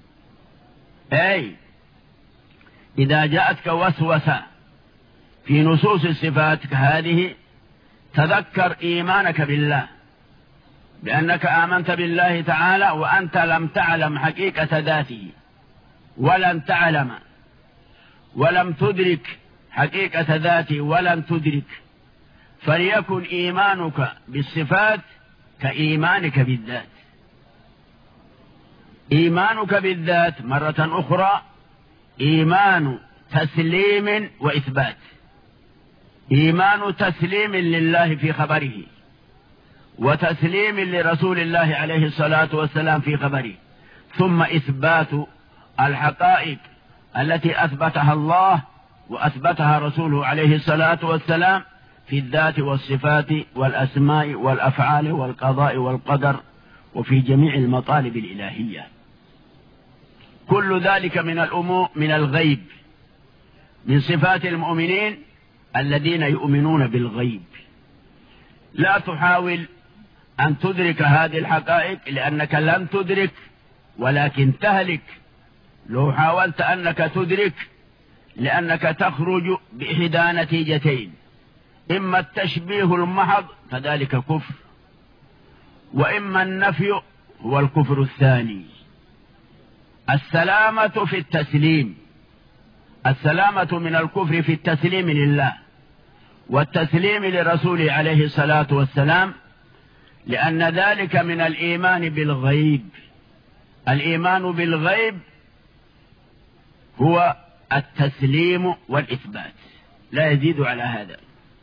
أي إذا جاءتك وسوسة في نصوص الصفات كهذه تذكر إيمانك بالله، بأنك آمنت بالله تعالى وأنت لم تعلم حقيقة ذاته، ولن تعلم ولم تدرك حقيقة ذاته ولن تدرك، فليكن إيمانك بالصفات كإيمانك بالذات. إيمانك بالذات مرة أخرى إيمان تسليم وإثبات، إيمان تسليم لله في خبره وتسليم لرسول الله عليه الصلاة والسلام في خبره، ثم إثبات الحقائق التي أثبتها الله وأثبتها رسوله عليه الصلاة والسلام في الذات والصفات والأسماء والأفعال والقضاء والقدر وفي جميع المطالب الإلهية. كل ذلك من الأمور من الغيب، من صفات المؤمنين الذين يؤمنون بالغيب. لا تحاول أن تدرك هذه الحقائق لأنك لن تدرك، ولكن تهلك لو حاولت أنك تدرك، لأنك تخرج بإحدى نتيجتين: إما التشبيه المحض فذلك كفر، وإما النفي هو الكفر الثاني. السلامة في التسليم، السلامة من الكفر في التسليم لله والتسليم لرسوله عليه الصلاة والسلام، لأن ذلك من الإيمان بالغيب. الإيمان بالغيب هو التسليم والإثبات، لا يزيد على هذا.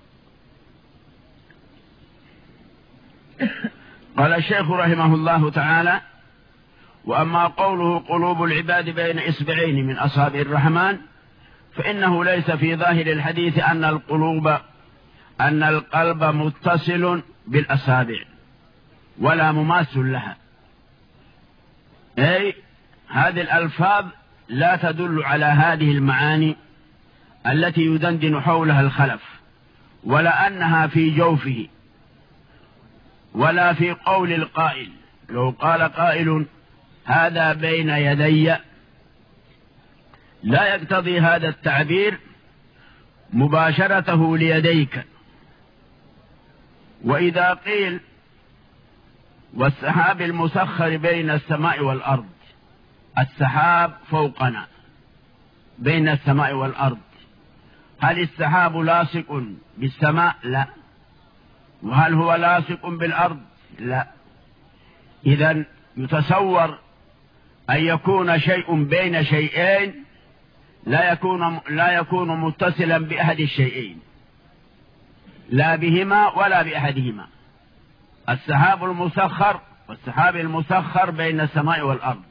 قال الشيخ رحمه الله تعالى: وأما قوله قلوب العباد بين إصبعين من أصابع الرحمن، فإنه ليس في ظاهر الحديث أن القلوب أن القلب متصل بالأصابع ولا مماس لها، أي هذه الألفاظ لا تدل على هذه المعاني التي يدندن حولها الخلف، ولا أنها في جوفه، ولا في قول القائل. لو قال قائل هذا بين يدي لا يقتضي هذا التعبير مباشرته ليديك. وإذا قيل والسحاب المسخر بين السماء والأرض، السحاب فوقنا بين السماء والأرض، هل السحاب لاصق بالسماء؟ لا. وهل هو لاصق بالأرض؟ لا. إذن يتصور أن يكون شيء بين شيئين لا يكون لا يكون متصلا بأحد الشيئين، لا بهما ولا بأحدهما. السحاب المسخر والسحاب المسخر بين السماء والأرض.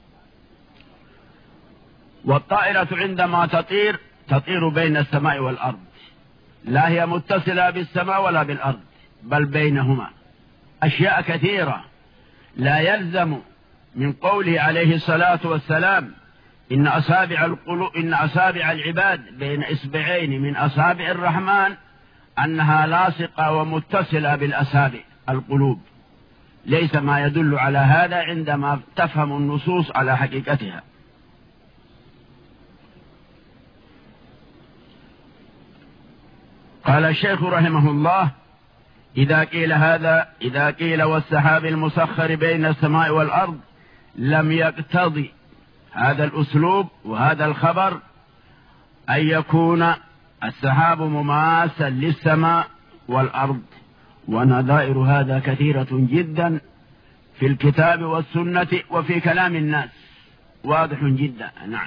والطائرة عندما تطير تطير بين السماء والأرض، لا هي متصلة بالسماء ولا بالأرض، بل بينهما. أشياء كثيرة لا يلزم من قوله عليه الصلاة والسلام إن أصابع القلوب إن أصابع العباد بين إصبعين من أصابع الرحمن أنها لاصقة ومتصلة بالأصابع القلوب، ليس ما يدل على هذا عندما تفهم النصوص على حقيقتها. قال الشيخ رحمه الله: إذا قيل هذا إذا قيل والسحاب المسخر بين السماء والأرض لم يقتضي هذا الأسلوب وهذا الخبر أن يكون السحاب مماثلا للسماء والأرض، ونظائر هذا كثيرة جدا في الكتاب والسنة وفي كلام الناس، واضح جدا. نعم.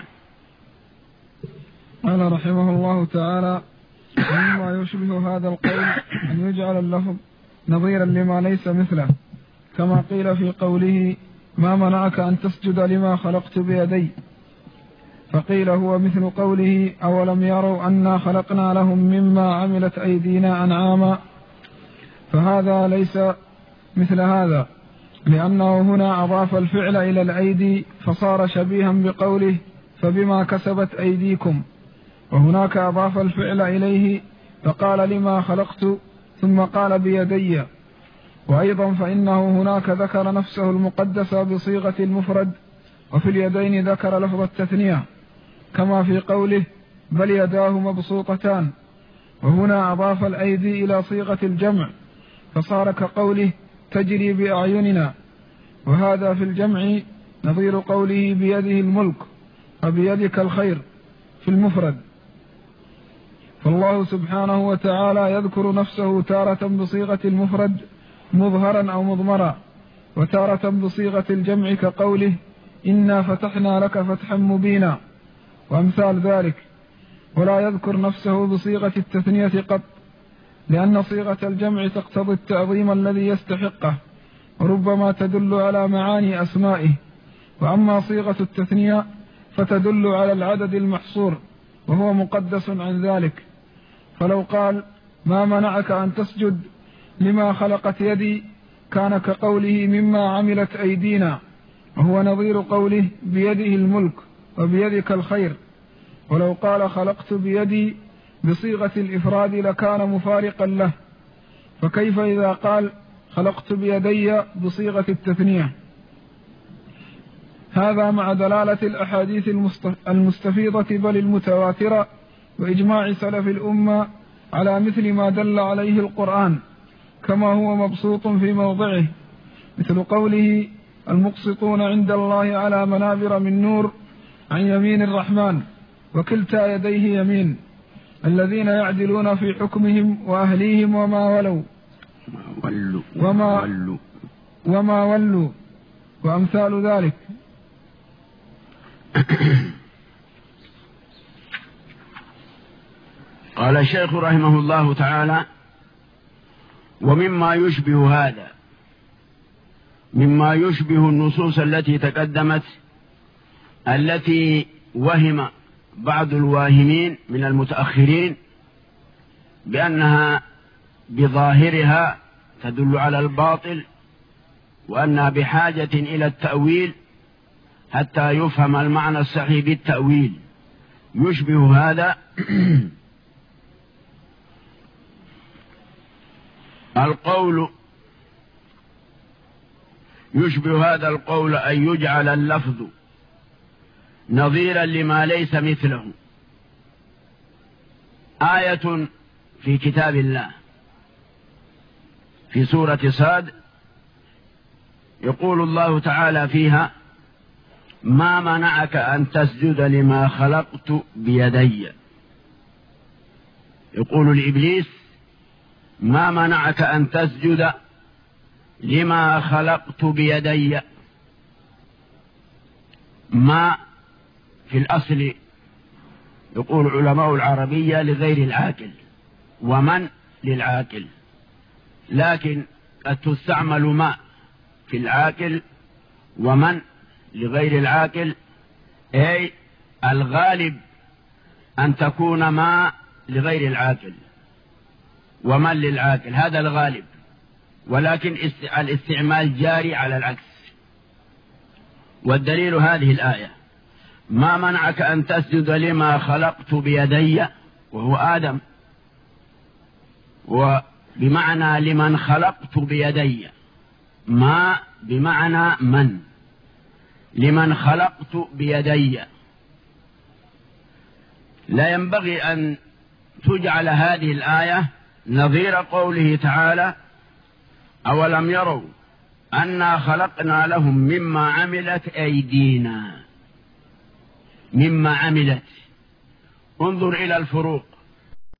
قال رحمه الله تعالى: مما يشبه هذا القول أن يجعل اللفظ نظيرا لما ليس مثله، كما قيل في قوله: ما منعك أن تسجد لما خلقت بيدي، فقيل هو مثل قوله: أولم يروا أنا خلقنا لهم مما عملت أيدينا أنعاما، فهذا ليس مثل هذا، لأنه هنا أضاف الفعل إلى الأيدي فصار شبيها بقوله: فبما كسبت أيديكم، وهناك أضاف الفعل إليه فقال: لما خلقت، ثم قال: بيدي. وأيضا فإنه هناك ذكر نفسه المقدسة بصيغة المفرد، وفي اليدين ذكر لفظ التثنية، كما في قوله: بل يداه مبسوطتان، وهنا أضاف الأيدي إلى صيغة الجمع فصار كقوله: تجري بأعيننا، وهذا في الجمع نظير قوله: بيده الملك وبيدك الخير في المفرد. فالله سبحانه وتعالى يذكر نفسه تارة بصيغة المفرد مظهرا أو مضمرا، وتارة بصيغة الجمع كقوله: إنا فتحنا لك فتحا مبينا، وأمثال ذلك، ولا يذكر نفسه بصيغة التثنية قط، لأن صيغة الجمع تقتضي التعظيم الذي يستحقه، وربما تدل على معاني أسمائه، وأما صيغة التثنية فتدل على العدد المحصور، وهو مقدس عن ذلك. فلو قال: ما منعك أن تسجد لما خلقت يدي، كان كقوله: مما عملت أيدينا، وهو نظير قوله: بيده الملك وبيدك الخير. ولو قال: خلقت بيدي بصيغة الإفراد لكان مفارقا له، فكيف إذا قال: خلقت بيدي بصيغة التثنية؟ هذا مع دلالة الأحاديث المستفيضة بل المتواترة وإجماع سلف الأمة على مثل ما دل عليه القرآن، كما هو مبسوط في موضعه، مثل قوله: المقسطون عند الله على منابر من نور عن يمين الرحمن وكلتا يديه يمين، الذين يعدلون في حكمهم وأهليهم وما ولوا وما, وما ولوا وأمثال ذلك. قال الشيخ رحمه الله تعالى: ومما يشبه هذا، مما يشبه النصوص التي تقدمت، التي وهم بعض الواهمين من المتأخرين بأنها بظاهرها تدل على الباطل، وأنها بحاجة إلى التأويل حتى يفهم المعنى الصحيح بالتأويل. يشبه هذا القول يشبه هذا القول أن يجعل اللفظ نظيرا لما ليس مثله. آية في كتاب الله في سورة صاد يقول الله تعالى فيها: ما منعك أن تسجد لما خلقت بيدي. يقول لإبليس: ما منعك أن تسجد لما خلقت بيدي. ما في الأصل يقول علماء العربية لغير العاقل، ومن للعاقل، لكن قد تستعمل ما في العاقل ومن لغير العاقل، أي الغالب أن تكون ما لغير العاقل ومن للعاقل، هذا الغالب، ولكن الاستعمال جاري على العكس. والدليل هذه الآية: ما منعك أن تسجد لما خلقت بيدي، وهو آدم، وبمعنى لمن خلقت بيدي، ما بمعنى من، لمن خلقت بيدي. لا ينبغي أن تجعل هذه الآية نظير قوله تعالى: أولم يروا أنا خلقنا لهم مما عملت أيدينا. مما عملت، انظر إلى الفروق.